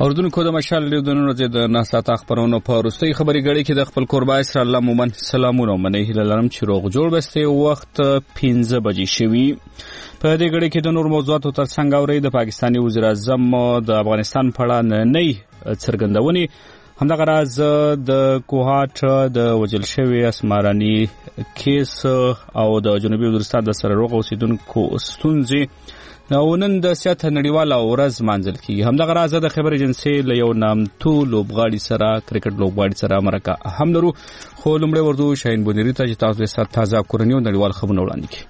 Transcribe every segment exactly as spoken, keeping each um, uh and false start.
اردوونکو د مشال لیدونو د نه ساعت خبرونو په وروستۍ خبري غړي کې د خپل قربا اسر الله مومن سلامونه منه هله لرم چې روغ جوړ بسته وخت پنځه بجې شوي. په دې غړي کې د نور موضوعاتو ترڅنګ اوري د پاکستاني وزیر اعظم د افغانستان په اړه نه څرګندونې همدغه راز د کوهاټ د وجل شوی اسمارانی کیس او د جنوبي وزیرستان د سره روغ اوسیدونکو ستونزې نو نن د سیاست نړیواله ورځ مانځل کیږي. همدغه راز د خبر ایجنسی له یو نامتو لوبغاړي سره کرکټ لوبغاړي سره مرکه هم لرو، خو لومړی ورته شاهین بونیری ته چې تاسو یې تازه کورنیو نړیوال خبرونه وړاندې کړي.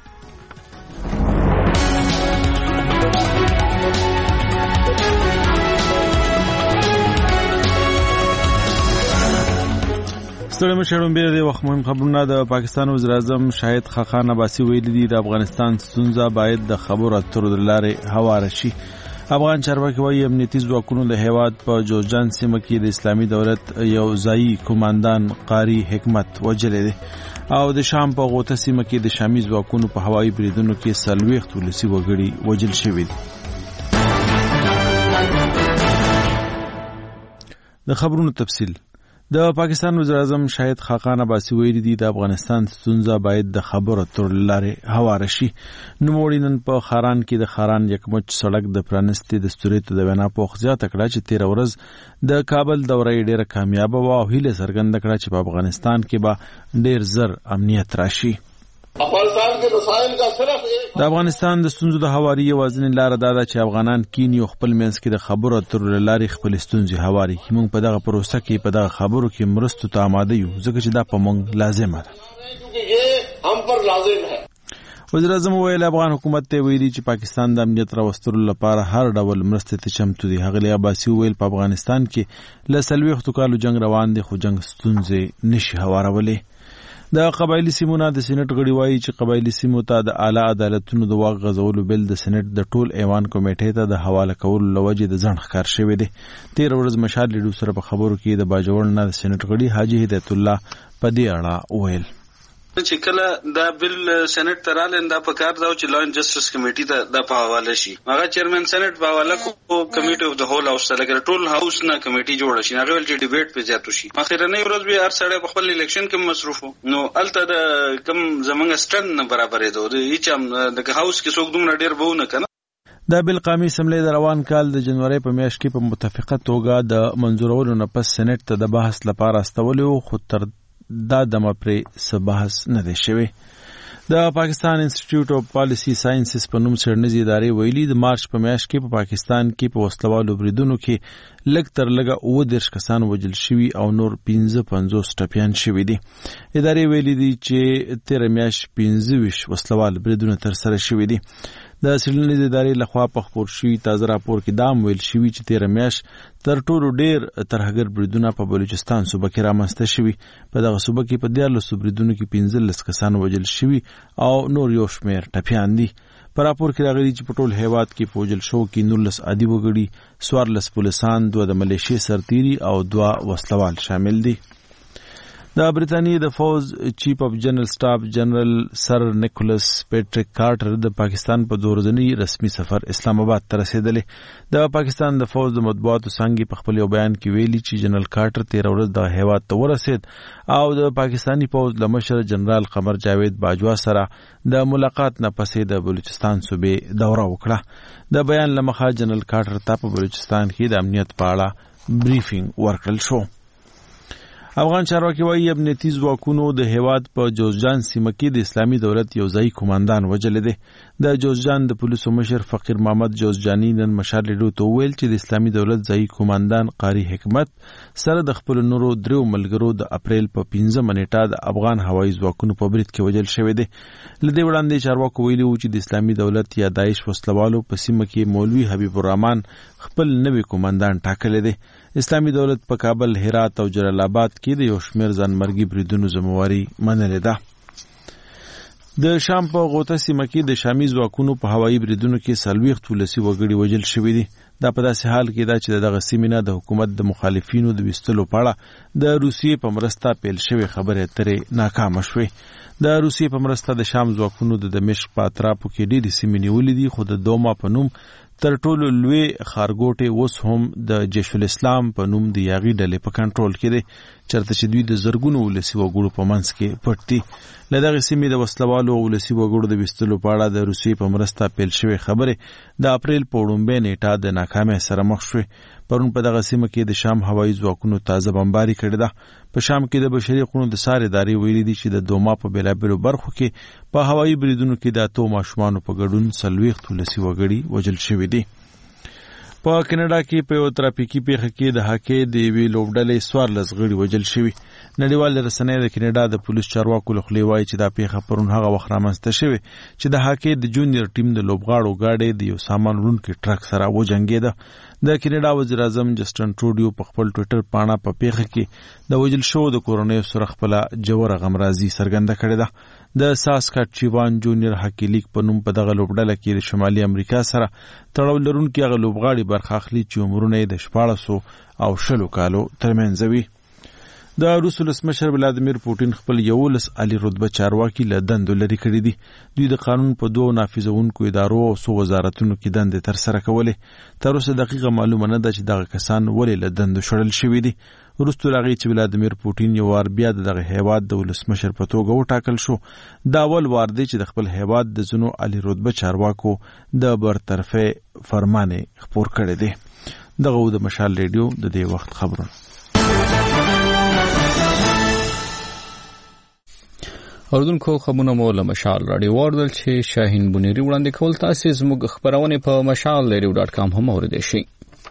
ستړي مشرون به د وخت مهم خبرونه. د پاکستان وزیر اعظم شاهد خاقان عباسي ویلي دي د افغانستان ستونزه باید د خبرو اترو د لارې هواره شي. افغان چارواکي وايي امنیتي ځواکونو د هیواد په جوزجان سیمه کې د اسلامي دولت یو ځایي کمانډان قاری حکمت وجلې دي او د شام په غوطه سیمه کې د شامي ځواکونو په هوایي بریدونو کې څلوېښت ولسي وګړي وجل شوي دي. د خبرونو تفصیل. د پاکستان وزیر اعظم شاهد خاقان عباسي ویلي دي د افغانستان ستونزه باید د خبرو اترو له لارې هواره شي. نوموړي نن په خاران کې د خاران یکمچ سړک د پرانستې د ستوريتو د وینا په خزیاته کړه چې تیر ورځ د کابل دوره ډیره کامیابه و او هیله څرګنده کړه چې په افغانستان کې به ډیر زر امنیت راشي. د افغانستان د ستونزو د هواري یوازینۍ لاره دا ده چې افغانان کینی او خپل منځ کې د خبرو اترو له لارې خپل ستونزې هواري. موږ په دغه پروسه کې په دغه خبرو کې مرستو ته آماده یو ځکه چې دا په موږ لازمه ده. وزیر اعظم ویل افغان حکومت ته ویلي چې پاکستان د امنیت راوستلو لپاره هر ډول مرستې ته چمتو دي. هغه عباسي ویل په افغانستان کې له څلوېښتو کالو جنگ روان دي خو جنگ ستونزې نشي هوارولې. د قبایلی سیمونو د سېنات غړي وایي چې قبایلی سیمو ته د اعلی عدالتونو د واک غځولو بل د سېنات د ټول ایوان کمیټې ته د حواله کولو لوجې د ځنډ ښکار شوی دی. تیر ورځ مشال لیډو سره په خبرو کې د باجوړ نه د سېنات غړي حاجی هدایت الله په دې اړه ویل چې کله دا بل سېنات تراله دا په کار دا چې لا جسټس کمیټې ته د په حواله شي. هغه چیرمن سېنات په حواله کو کمیټي اف د هول هاوس سره ټول هاوس نه کمیټي جوړ شي. هغه ول چې ډیبیټ په زیاتو شي. اخیرنۍ ورځ به هر سړی په خپل الیکشن کې مصروف نو الته د کم زمونږ سټن برابرې دوه هیڅ هم د هاوس کې څوک دومره ډیر بو نه کنه. دا بل قومي اسمبلی د روان کال د جنوري په میاشت کې په متفقه توګه د منځورولو نه پس سېنات ته د بحث لپاره استولو خو تر دا دمه پرې څه بحث نه دی شوی. د پاکستان انسټیټیوټ اف پالیسی ساينسز په نوم څېړنیزې ادارې ویلي د مارچ په میاشت کې په پاکستان کې په وسلوالو بریدونو کې لږ تر لږه اووه دېرش کسان وژل شوي او نور پنځه پنځوس ټپیان شوي دي. ادارې ویلي دي چې تېره میاشت پنځه ویشت وسلوال بریدونه ترسره شوي دي. د څېړنیزې ادارې لخوا په خپور شوي تازه راپور کې دا هم ویل شوي چې تېره میاشت تر ټولو ډېر ترهګر بریدونه په بلوچستان صوبه کې رامنځته شوي. په دغه صوبه کې په دیارلسو بریدونو کې پنځلس کسان وژل شوي او نور یو شمېر ټپیان دي. په راپور کې راغلي چې په ټول هیواد کې په وژل شوو کې نولس عادي وګړي، څوارلس پولیسان، دوه د ملیشې سرتیري او دوه وسلوال شامل دي. د برتانیې د فوز چیف اف جنرال سټاف جنرال سر نیکولس پیټریک کارټر د پاکستان په دوه ورځني رسمي سفر اسلام آباد ته رسیدلی. د پاکستان د فوز د مطبوعاتو څانګې په خپل یو بیان کې ویلي چې جنرال کارټر تیر ورځ د هیواد ته ورسید او د پاکستانی فوز له مشر جنرال قمر جاوید باجوا سره د ملاقات نه پسې د بلوچستان صوبې دوره وکړه. د بیان له مخه جنرال کارټر ته په بلوچستان کې د امنیت په اړه بریفینګ ورکړل شو. افغان چارواکي وايي امنیتي ځواکونو د هیواد په جوزجان سیمه کې د اسلامي دولت یو ځایي کمانډان وژلی دی. د جوزجان د پولیسو مشر فقیر محمد جوزجاني نن مشال لیډو ته وویل چې د اسلامي دولت ځایي کمانډان قاری حکمت سره د خپلو نورو دریو ملګرو د اپریل په پنځمه نیټه د افغان هوایي ځواکونو په برید کې وژل شوی دی. له دې وړاندې چارواکو ویلي وو چې د اسلامي دولت یا داعش وسلوالو په سیمه کې مولوي حبیب الرحمن خپل نوی کمانډان ټاکلی دی. اسلامي دولت په کابل، هرات او جلال آباد کې د یو شمېر ځانمرګي بریدونو ذمہواري منلې ده. د شام په غوطه سیمه کې د شامي ځواکونو په هوایي بریدونو کې څلوېښت ولسي وګړي وژل شوي دي. دا په داسې حال کې ده چې دغه سیمې نه د حکومت د مخالفینو د ویستلو په اړه د روسیې په مرسته پیل شوې خبرې اترې ناکامه شوې. د روسیې په مرسته د شام ځواکونو د دمشق په اطرافو کې ډېرې سیمې نیولې دي خو د دوما په نوم تر ټولو لوی ښارګوټی اوس هم د جیش الاسلام په نوم د یاغي ډلې په کنټرول کې دی، چېرته چې دوی د زرګونو ولسي وګړو په منځ کې پټ دي. له دغې سیمې د وسلوالو او ولسي وګړو د ویستلو په اړه د روسیې په مرسته پیل شوې خبرې د اپریل په وړومبۍ نیټه د ناکامۍ سره مخ شوې. پرون په دغه سیمه کې د شام هوایي ځواکونو تازه بمباري کړې ده. په شام کې د بشري حقوقو د څار ادارې ویلي دي چې د دوما په بېلابېلو برخو کې په هوایي بریدونو کې د اتو ماشومانو په ګډون څلوېښت ولسي وګړي وژل شوي دي. په کینیډا کې په یو ترافیکي پیښه کې د هاکۍ د یوې لوبډلې څوارلس غړي وژل شوي. نړیوالې رسنۍ د کینیډا د پولیس چارواکو له خولې وایي چې دا پیښه پرون هغه وخت رامنځته شوې چې د هاکۍ د جونیور ټیم د لوبغاړو ګاډی د یو سامان وړونکي ټرک سره وجنګېده. د کینیډا وزیر اعظم جسټن ټروډیو په خپل ټویټر پاڼه په پیښه کې د وژل شوو د کورنیو سره خپله ژوره غمرازي څرګنده کړې ده. د ساسکاچوان جونیور هاکي لیګ په نوم په دغه لوبډله کې د شمالي امریکا سره تړاو لرونکي هغه لوبغاړي برخه اخلي چې عمرونه یې د شپاړسو او شلو کالو ترمنځ وي. د روس ولسمشر ولادیمیر پوټین خپل یولس عالي رتبه چارواکي له دندو لرې کړي دي. دوی د قانون په دوو نافذونکو ادارو او څو وزارتونو کې دندې ترسره کولې. تر اوسه دقیقه معلومه نه ده چې دغه کسان ولې له دندو شړل شوي دي. وروسته له هغې چې ولادیمیر پوټین یو وار بیا د دغه هیواد د ولسمشر په توګه وټاکل شو، دا اول وار دی چې د خپل هیواد د ځینو عالي رتبه چارواکو د برطرفۍ فرمان خپور کړی دی. دغه و د مشال ریډیو د دې وخت خبرونه. اوردونکو خبرونه مو له مشال راډیو واردل چې شاهین بنيري وړاندې کول. تاسې زموږ خبرونه په مشال ریډیو ډاټ کام هم اوریدلی شئ.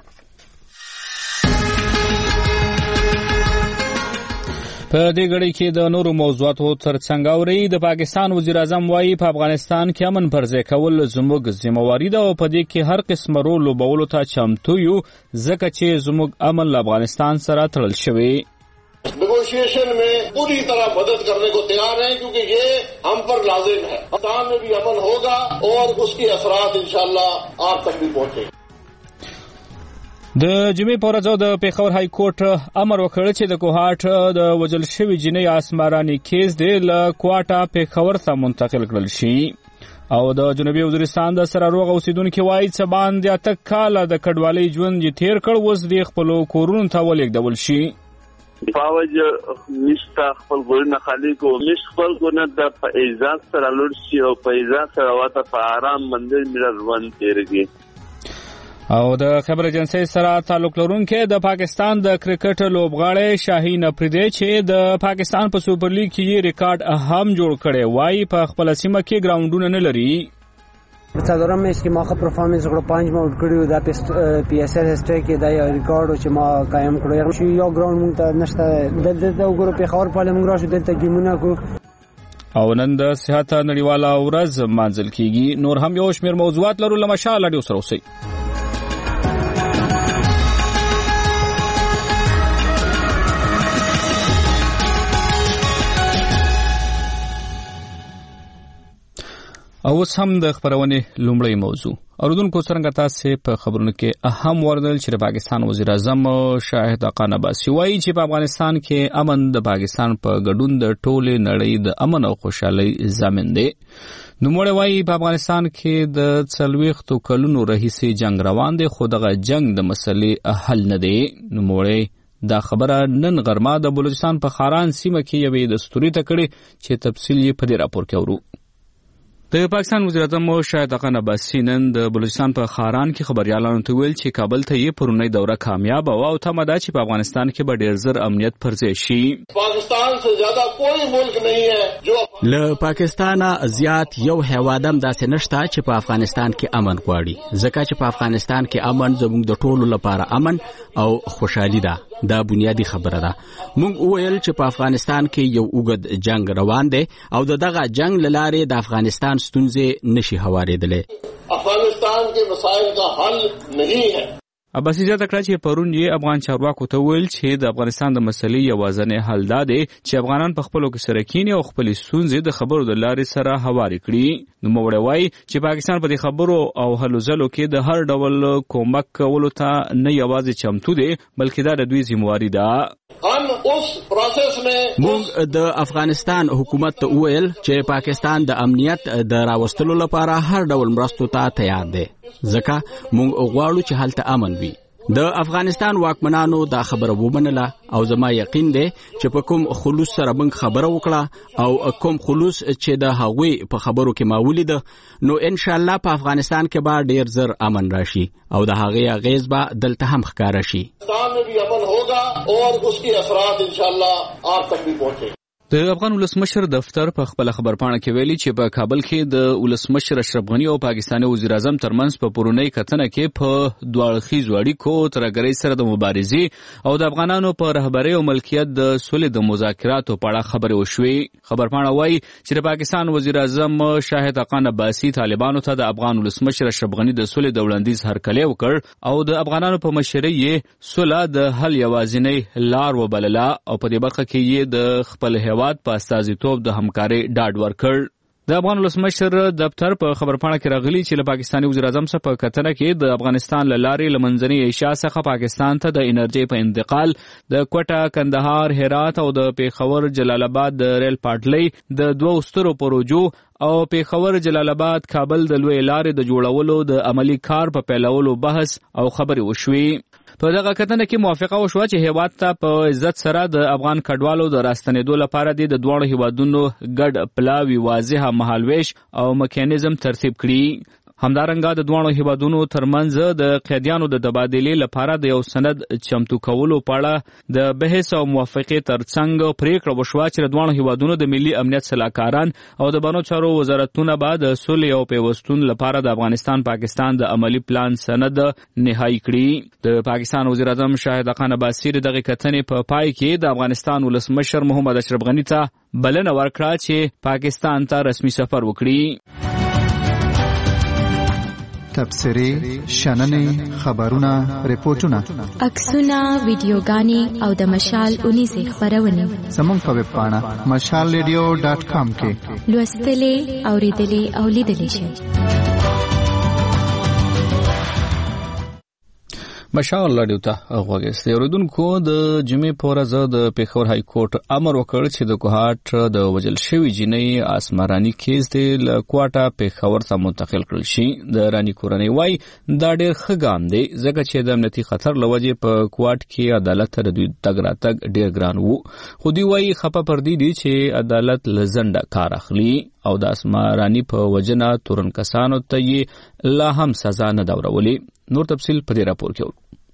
په دې غړي کې د نورو موضوعاتو ترڅنګ اوري د پاکستان وزیر اعظم وایي په افغانستان کې امن پر ځای کول زموږ ذمہواری ده او په دې کې هر قسم رول لوبولو ته چمتو یو ځکه چې زموږ امن له افغانستان سره تړل شوی. نیگوشیشن میں پوری طرح مدد کرنے کو تیار ہیں کیونکہ یہ ہم پر لازم ہے. پاکستان میں بھی امن ہوگا اور اس کے اثرات انشاءاللہ آپ تک بھی پہنچیں گے. د جمعې په ورځ د پېښور های کورټ امر وکړ چې د کوهاټ د وژل شوي جنۍ اسمراني کیس دی له کوټه پېښور ته منتقل کړل شي. او د جنوبي وزیرستان د سره روغ اوسیدونکو وایي چې باندې اته کاله د کډوالۍ ژوند یې تیر کړ، اوس د خپل کورونو ته ولېږدول شي. فاوج مشتا خپل ګورنه خالی کو مش خپل کو نه د فیضات سره لور شي او فیضات سره واته په آرام منځ مل روان تیرږي. او د خبر ایجنسی سره تعلق لرونکي د پاکستان د کرکټ لوبغاړی شاهین افریدی چې د پاکستان په سوپر لیګ کې ریکارډ هم جوړ کړي وایي په خپل سیمه کې ګراوندونه نه لري. څلورم میچ کې ما خپل پرفارمنس غوړ پنځ ما اؤټ کړیو د پی ایس ایل هسټری کې دا یو ریکارډ چې ما قائم کړو. چې یو ګراوند مونږ ته نشته دلته وګورو په خور په لمن راشو دلته ګیمونه کو. او نن د صحت نړیواله ورځ مانځل کیږي. نور هم یو شمېر موضوعات لرو له مشال راډیو سره اوسئ. او اوس هم د خبرونې لومړی موضوع. اوردونکو څرنګه تاسې په خبرونو کې اهم وردل چې د پاکستان وزیر اعظم شاهد خان عباسي وایي چې په افغانستان کې امن د پاکستان په ګډون د ټولې نړۍ د امن او خوشحالۍ ضامن دی. نوموړی وایي په افغانستان کې د څلوېښتو کلونو راهیسې جنگ روان دی، خو دغه جنگ د مسلې حل نه دی. نوموړی دا خبره نن غرمه د بلوچستان په خاران سیمه کې یوې دستوري ته کړې چې تفصیل یې په دې راپور کې اورو. د پاکستان وزیر اعظم شاهد خان عباسي نن د بلوچستان په خاران کې خبريالانو ته ویل چې کابل ته یې پرونی دوره کامیاب او تمه ده چې په افغانستان کې به ډېر زر امنیت پر ځای شي. پاکستان سے زیادہ کوئی ملک نہیں ہے جو له پاکستان زیات یو هیواد هم داسې نشته چې په افغانستان کې امن غواړي، ځکه چې په افغانستان کې امن زموږ د ټولو لپاره امن او خوشحالي ده. دا بنیادی خبره ده. موږ وویل چې په افغانستان کې یو اوږد جنگ روان دی او د دغه جنگ له لارې د افغانستان ستونزې نشي هوارېدلی. افغانستان کې مسایل کا حل نہیں ہے. عباسي زیاته کړه چې پرون یې افغان چارواکو ته ویل چې د افغانستان د مسلې یوازینی حل دا دی چې افغانان په خپلو کې سره کیني او خپلې ستونزې د خبرو د لارې سره هوارې کړي. نوموړی وایي چې پاکستان په دې خبرو او هلو ځلو کې د هر ډول کومک کولو ته نه یوازې چمتو دی بلکې دا د دوی ذمہواري ده. हम उस प्रोसेस में موږ د افغانستان حکومت ته وویل چې پاکستان د امنیت د راوستلو لپاره هر ډول مرستو ته تیار دی ځکه موږ غواړو چې هلته امن وي. د افغانستان واکمنانو دا خبره ومنله او زما یقین دی چې په کوم خلوص سره موږ خبره وکړه او کوم خلوص چې د هغوی په خبرو کې ما ولیده نو ان شاء الله په افغانستان کې به ډیر زر امن راشي او د هغې اغیز به دلته هم ښکاره شي. پاکستان میں بھی امن ہوگا اور اس کی اثرات انشاءاللہ آپ تک بھی پہنچے. د افغان ولسمشر دفتر په خپل خبرپاڼه کې ویلي چې په کابل کې د ولسمشر اشرف غنی او پاکستاني وزیر اعظم ترمنځ په پرونی کتنه کې په دواړو خیزو اړیکو ترګرۍ سره د مبارزې او د افغانانو په رهبرۍ او ملکیت د سولې د مذاکراتو په اړه خبرې وشوې. خبرپاڼه وایي چې د پاکستان وزیر اعظم شاهد اقان عباسي طالبانو ته د افغان ولسمشر اشرف غنی د سولې د وړاندیز هرکلی وکړ او د افغانانو په مشرۍ یې سوله د حل یوازینۍ لار وبلله او په دې برخه کې یې د خپل هیواد په استازیتوب د همکارۍ ډاډ ورکړ. د افغان ولسمشر دفتر په خبرپاڼه کې راغلي چې له پاکستاني وزیر اعظم څخه په کتنه کې د افغانستان له لارې له منځنۍ ایشیا څخه پاکستان ته د انرژۍ په انتقال د کوټه کندهار هرات او د پیښور جلال آباد د ریل پټلۍ د دوه سترو پروژو او پیښور جلال آباد کابل د لوی لارې د جوړولو د عملی کار په پیلولو بحث او خبرې وشوې. په دغه کتنه کې موافقه وشوه چې هیواد ته په عزت سره د افغان کډوالو د راستنېدو لپاره د دواړو هیوادونو ګډ پلاوی واضحه مهالویش او میکانیزم ترتیب کړي. همدارنګه د دواړو هیوادونو ترمنځ د قیدیانو د تبادلې لپاره د یو سند چمتو کولو په اړه د بحث او موافقې ترڅنګ پریکړه وشوه چې د دواړو هیوادونو د ملي امنیت سلاکاران او د بانو چارو وزارتونه به د سولې او پیوستون لپاره د افغانستان پاکستان د عملی پلان سند نهایی کړي. د پاکستان وزیر اعظم شاهد اقان عباسي دغه کتنې په پای کې د افغانستان ولسمشر محمد اشرف غنی ته بلنه ورکړه چې پاکستان ته رسمي سفر وکړي. تبصرې، شننې، خبرونه، ریپورتونه، عکسونه، ویډیوګانې او د مشال اونیزې خبرونه زموږ په ویب پاڼه مشال ریډیو ډاټ کام کې لوستلې، اوریدلې او لیدلې شئ. مشال لاډیو ته غوږی اوریدونکو د جمعې په ورځ د پیښور های کورټ امر وکړ چې د کوهاټ د وجل شوی جنۍ اسمرانی کیس د کوټه پیښور ته منتقل کړل شي. د رانی کورنۍ وای دا ډېر ښه ګام دی ځکه چې د امنیتي خطر لوجې په کوټ کې عدالت ته دوی تګ راتګ ډېر ګران وو. خو دوی وای خپه پر دې دي چې عدالت لزنده کار اخلي او د اسمرانی په وجنه تورن کسانو ته یې لا هم سزا نه دورولې. نور تفصیل په دې راپور کې.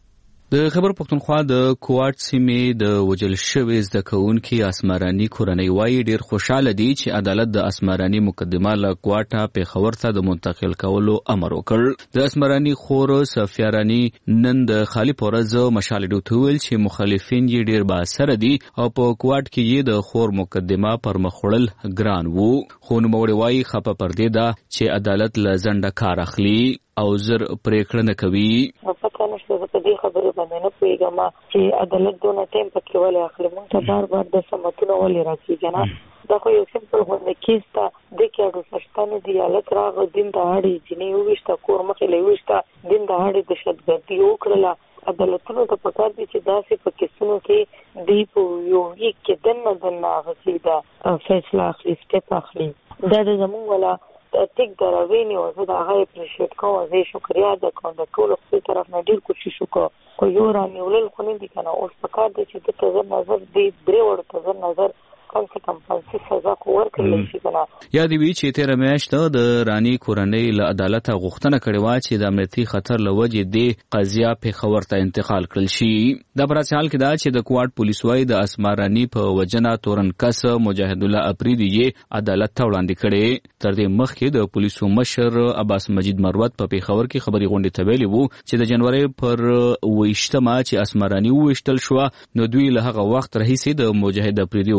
د خبر پښتونخوا د کوټ سیمې د وجل شوی زده کوونکي اسمرانی کورنۍ وایي ډیر خوشاله دي چې عدالت د اسمرانی مقدمه له کوټه پیښور ته د منتقل کولو امر وکړ. د اسمرانی خور سفیرانی نن د خالی پورز مشال ډوټ ویل چې مخالفین یې ډیر با سره دي او په کوټ کې یې د خور مقدمه پر مخړل ګران وو. خو نو موري وایي خپه پر دې ده چې عدالت لزنده کار اخلي او زر پریکړه نه کوي. پته نشته په دې خبرو باندې نه پوهیږم چې عدالت دونه ټیم پکې ولې اخلي. موږ ته بار بار د سمتونو ولې راکېږي نه دا خو یو سمپل غونډه کیس ته د کېړو سشتانه دی حالت راغ دین د هاړي جنې وښته کور مخې له وښته دین د هاړي د شدګردي وکړه. عدالتونو ته پکار دي چې داسې په کیسونو کې دی په یو کې دنه دنه غسي دا فیصله اخلي سټپ اخلي. دا د زموږ ولا تک دراوینی او زه دا غي اپریشیټ کوم او زه شکریا د کوم د ټول خپل طرف نه ډیر کوشش وکړ خو یو را نیولل خو نه دي کنه اوس پکار دي چې د نظر نظر دی درې وړ ته نظر کم سے کم پنځه سزا کو ورکړل شي کنه. یا دی وی چې تیر میاشت د رانی کورنۍ له عدالت غوښتنه کړې و چې د امنیتي خطر لوجې دی قضیه پیښور ته انتقال کړل شي. د پراتحال کې دا چې د کوټ پولیس وای د اسمرانی په وجنه تورن کس مجاهد الله افریدی یې عدالت ته وړاندې کړي. تر دې مخکې د پولیسو مشر عباس مجید مروت په پیښور کې خبري غونډه ته ویلي وو چې د جنوري پر ویشتمه چې اسمرانی وشتل شو نو دوی له هغه وخت راهیسې د مجاهد افریدی ورور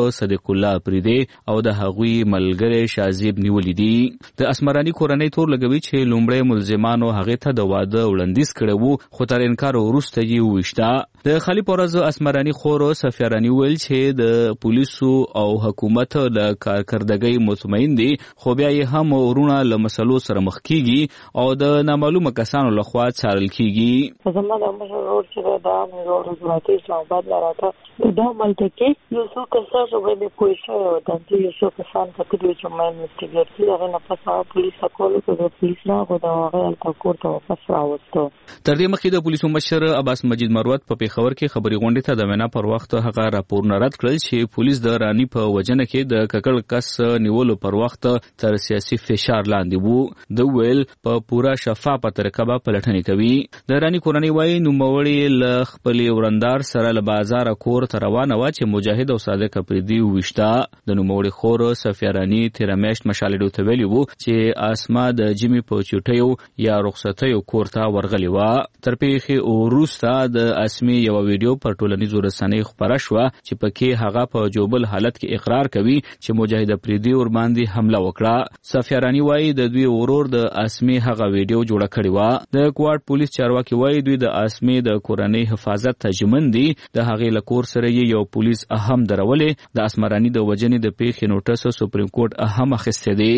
صدیق الله پریدي او د هغوی ملګری شازیب نیولې دي. د اسمرانی کورنۍ تور لګوي چې لومړی ملزمانو هغه ته د واده وړاندیز کړی وو خو تر انکار وروسته یې وویشته. د خالی پورز اسمرانی خور سفیرانی ویل چې د پولیسو او حکومت له کارکردګۍ مطمئن دي خو بیا یې هم ورونه له مسلو سره مخ کیږي او د نامعلومه کسانو لخوا څارل کیږي. زما د مشر ورور چې دا مې ورور جوړاتي اسلام آباد لراته دا ملته کې یو څو کسان شوې به کوی شوی او د دې یو څو کسان کتل چې مې انویسټیګیټ کړی هغه نه پسه پولیس کولو ته پولیس راغو دا هغه الکور ته واپس راوستو. تر دې مخکې د پولیسو مشر عباس مجید مروت په پیښور کې خبري غونډې ته د وینا پر وخت هغه راپور نه رد کړل چې پولیس د رانی په وجنه کې د ککړ کس نیولو پر وخت تر سیاسي فشار لاندې وو. د ویل په پورا شفافه طریقه به پلټنې کوي. د رانی کورنۍ وايي نوموړی له خپلې ورندار سره له بازار کور ته روانه وه چې مجاهد او صادق پریدي وویشته. د نوموړي خور سفیرانی تېره میاشت مشالډو ته ویلي وو چې اسما د جیمي په چوټیو یا رخصتیو کور ته ورغلې وه. تر پیښې وروسته د اسمې یوه ویډیو پر ټولنیزو رسنیو خپره شوه چې پکې هغه په جوبل حالت کې اقرار کوي چې مجاهد پریدي ورباندې حمله وکړه. سفیرانی وايي د دوی ورور د اسمې هغه ویډیو جوړه کړې وه. د کوارټ پولیس چارواکي وايي دوی د اسمې د کورنۍ حفاظت ته ژمن دي. د هغې له کور سره یې یو پولیس اهم درولې. د اسمرانی د وجنې د پیښې نوټس سپریم کورټ اهم اخیستی دی.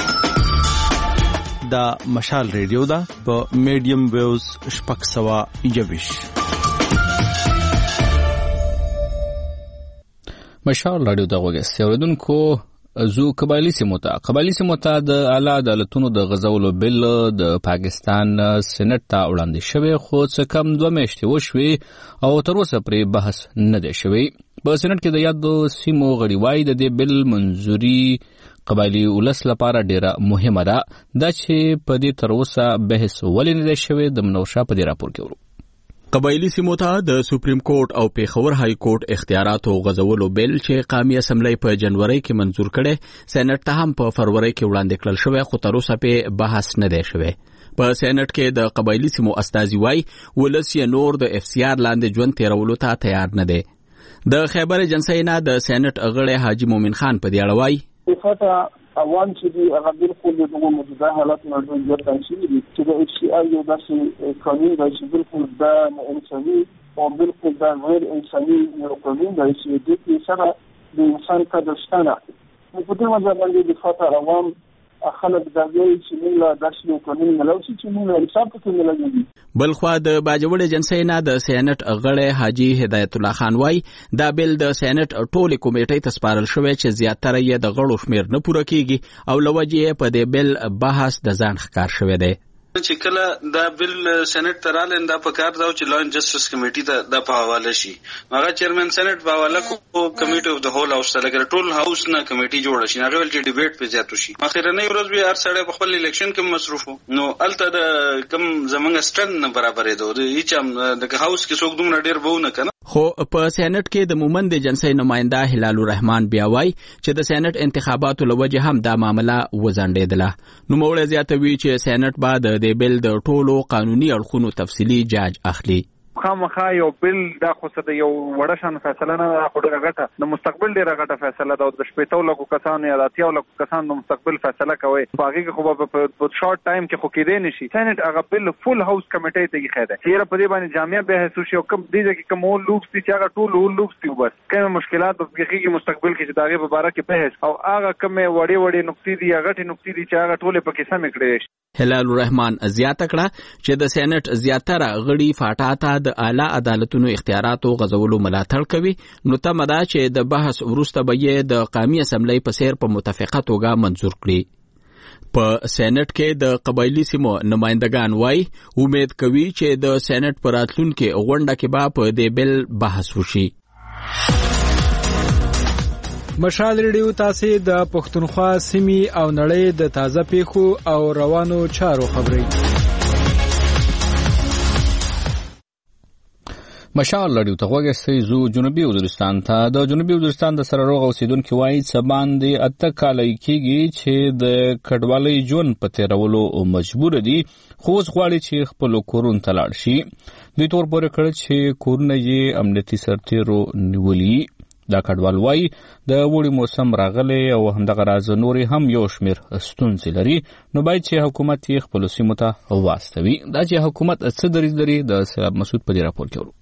دا مشال ریډیو ده په میډیم ویوز شپږ سوه یوویش. مشال رادیو د غوږ اوریدونکو زو قبایلی سیمو ته قبایلی سیمو ته د اعلی عدالتونو د غځولو بل د پاکستان سېنات ته وړاندې شوی خو څه کم دوه میاشتې وشوې او تر اوسه پرې بحث نه دی شوی. په سېنات کې د یادو سیمو غړي وایي د دې بل منظوري قبایلی ولس لپاره ډیره مهمه ده. دا چې په دې تر اوسه بحث ولې نه دی شوی د منوشا په دې راپور کې ورو. قبایلی سیمو ته د سپریم کورټ او پیښور های کورټ اختیاراتو غځولو بل چې قومي اسمبلی په جنوري کې منظور کړي سېنات ته هم په فروری کې وړاندې کړل شوی خو تر اوسه په بحث نه دی شوی. په سېنات کې د قبایلی سیمو استازي وای ولس یې نور د اف سی آر لاندې ژوند تیرولو ته تیار نه دی. د خیبر ایجنسی نه د سېنات غړی حاجی مومن خان په دې اړه وای اوان چې دی هغه بالکل د دغه موجوده حالت نه ډېر تنشي دي چې د اف سی آر یو داسې قانون دی چې بالکل دا انساني او بالکل دا غیر انساني یو قانون دی چې د دې سره د انسان قدر شته. په دې وجه باندې د خاطر عوام خلک دا وایي چې موږ داسې قانون ملوث چې موږ انصاف ته ملګري. بل خو د باجوړ ایجنسی نه د سېنات غړی حاجی هدایت الله خان وای دا بل د سېنات ټولې کمیټې ته سپارل شوی چې زیاتره یې د غړو شمیر نه پوره کیږي او لوجه په دې بل بحث د ځان ښکار شوی دی. چې کله دا بل سېنات ته رالین دا په کار دا چې لا جسټس کمیټي ته د په حواله شي. هغه چیرمن سېنات په حواله کو کمیټي اف د هول هاوس ته لګره ټول هاوس نه کمیټي جوړ شي. هغه ول چې ډیبیټ په زیاتو شي. اخیرنۍ ورځ به هر سړی په خپل الیکشن کې مصروف نو الته د کم زمونږ سټن نه برابرې دوه هیڅ د هاوس کې څوک دومره ډیر بونه کنه. خو په سېنات کې د مومند ایجنسی نماینده هلال الرحمن بیا وای چې د سېنات انتخاباتو لوجه هم دا معاملې وزندېدله. نو موږ زیاتوي چې سېنات بعد د بل د ټولو قانوني اړخونو تفصیلی جاج اخلي. خامخا یو بل دا خو څه د یو وړه شان فیصله نه ده خو ډېره غټه د مستقبل ډېره غټه فیصله ده او د شپېتو لکو کسانو یا د اتیاو لکو کسانو د مستقبل فیصله کوي په هغې کې خو به په شارټ ټایم کې خو کېدی نه شي. سېنات هغه بل فل هاوس کمیټۍ ته ایښی دی چې یاره په دې باندې جامع بحث وشي او کوم دې ځای کې کوم اول لوکس دي چې هغه ټول اول لوکس دي بس کومې مشکلات به پېښېږي مستقبل کې چې د هغې په باره کې بحث او هغه کومې وړې وړې نقطې دي یا غټې نقطې دي چې هغه ټولې پکې سمې کړی شي. هلال الرحمن زیاته کړه چې د سېنات زیاتره غړي فاټا ته د اعلی عدالتونو اختیاراتو غځولو ملاتړ کوي. نو تمه ده چې د بحث وروسته به یې د قومي اسمبلی په څیر په متفقه توګه منظور کړي. په سېنات کې د قبایلی سیمو نمائندگان وای امید کوي چې د سېنات پر راتلونکي غونډه کې به په دې بل بحث وشي. مشال ریډیو تاسو د پښتونخوا سیمې او نړۍ د تازه پیښو او روانو چارو خبري. مشال رادیو ته غوږی زو جنوبي وزیرستان ته د جنوبي وزیرستان د سره روغ اوسیدونکو وایي چې باندې اته کال کېږي چې د کډوالۍ ژوند په تیرولو مجبور دي خو اوس غواړي چې خپل کورونه ته لاړ شي. دوی تور پورې کړ چې کورونه یې امنیتي سرتیرو نیولي. دا کډوال وایي د وړي موسم راغلی او همدغه راز نورې هم یو شمېر ستونزې لري، نو باید چې حکومت یې خپلو سیمو ته واستوي. دا چې حکومت څه دریځ لري د سیلاب مسعود په دې راپور کې ورو.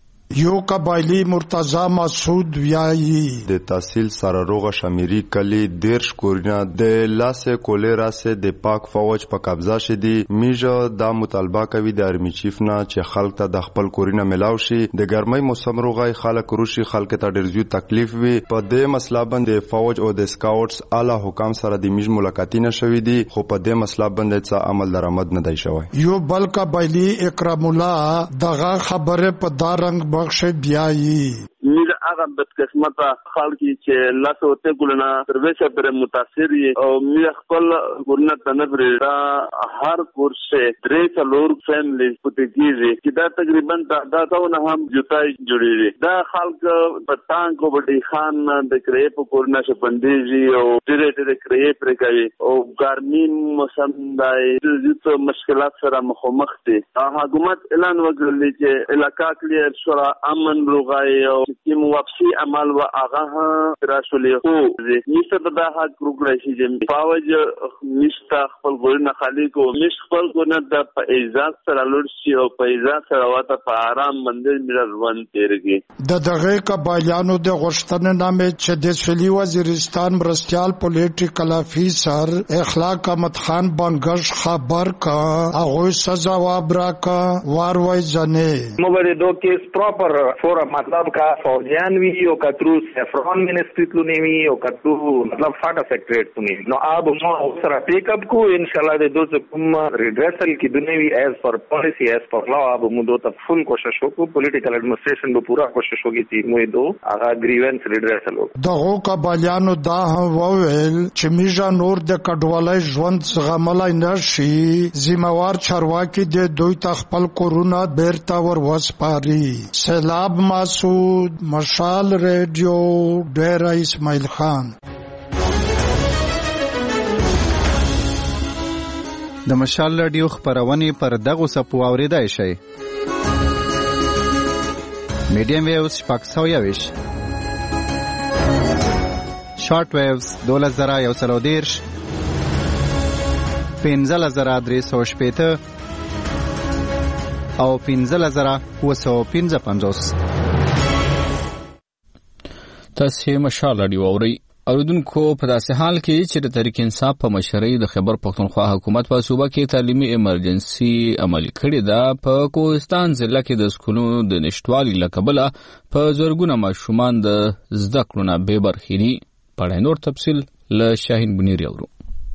یو قبایلی مرتضی مسعود ویایي د تحصیل سره روغه شمیری کلی دیرش کورونه د لاسه کولیرا سه د پاک فوج په قبضه شدي. میجه دا مطالبه کوي د ارمی چیف نه چې خلک ته د خپل کورونه ملاو شي. د ګرمۍ موسم روغه خلک روشي، خلک ته ډیر زیات تکلیف وي. په دې مسله باندې فوج او د سکاوټس اعلی حکام سره د میج ملاقاتونه شوې دي، خو په دې مسله باندې څه عمل درآمد نه دی شوی. یو بل قبایلی اکرام الله دغه خبره په دارنګ بخش بیایي. میر هغه بدقسمته خلک چې لاسو ته ګلنا سرویسه پر متاثر او میر خپل ګورنه تنبر دا هر کورسه درې څلور فیملی پټیږي چې دا تقریبا دا تاونه هم جوتای جوړیږي. دا خلک په تانګو بډی خان د کرې په کورنه شپندېږي او ډېرې ډېرې کرې پر کوي او ګرمي موسم دای د مشکلات سره مخامخ دي. حکومت اعلان وکړلی چې علاقہ کلیر شورا امن روغای او چې واپسی عمل و آغا راشولې خو نشته دا حق وکړای شي چې فوج نشته خپل ګورنه خالی کو مش خپل ګورنه د اعزاز سره لور شي او په اعزاز سره واته په آرام منځ میر روان تیرږي. د دغه قبایلانو د غوښتنې نامې چې د سویلي وزیرستان مرستيال پولیټیکل افیسر اخلاق احمد خان بنگش خبر کا هغه سزا وابراکا واروي ځنه مبارزو کې پراپر فور مطلب کا فوجیان وی او کترو سفران منسټری تلونی وی او کترو مطلب فاټا سیکریټری تلونی نو اب مو سره پیک اپ کو ان شاء الله د دوه کوم ریډریسل کی دنیوی ایز پر پالیسی ایز پر لا اب مو دوه فل کوشش وکړو پولیټیکل ایڈمنسټریشن به پورا کوشش وکړي چې مو دو هغه گریوینس ریډریسل وکړو. دغه قبایلانو دا وویل چې میجا نور د کډوالۍ ژوند زغملای نشي، ذمہوار چارواکي د دوی تخپل کورونا بیرته ور وسپاري. سیلاب مسعود، مشال ریډیو، ډیره اسماعیل خان. د مشال ریډیو خبرونه پر دغه سپو اوریدای شي. میډیم ویوز شپږ سوه یویش، شارټ ویوز دوله زره یو سلو دیرش، پنځله زره درې سوه شپېته او پنځله زره اووه سوه پنځه پنځوس. تاسې مشال راډیو اورئ. اوریدونکو په داسې حال کې چې د تحریک انصاف په مشرۍ د خیبر پښتونخوا حکومت په صوبه کې تعلیمي ایمرجنسي عملي کړې ده، په کوهستان ضلع کې د سکولونو د نشټوالي له کبله په زرګونه ماشومان د زده کړو نه بې برخې دي. په نور تفصیل له شاهین بنيري اورو.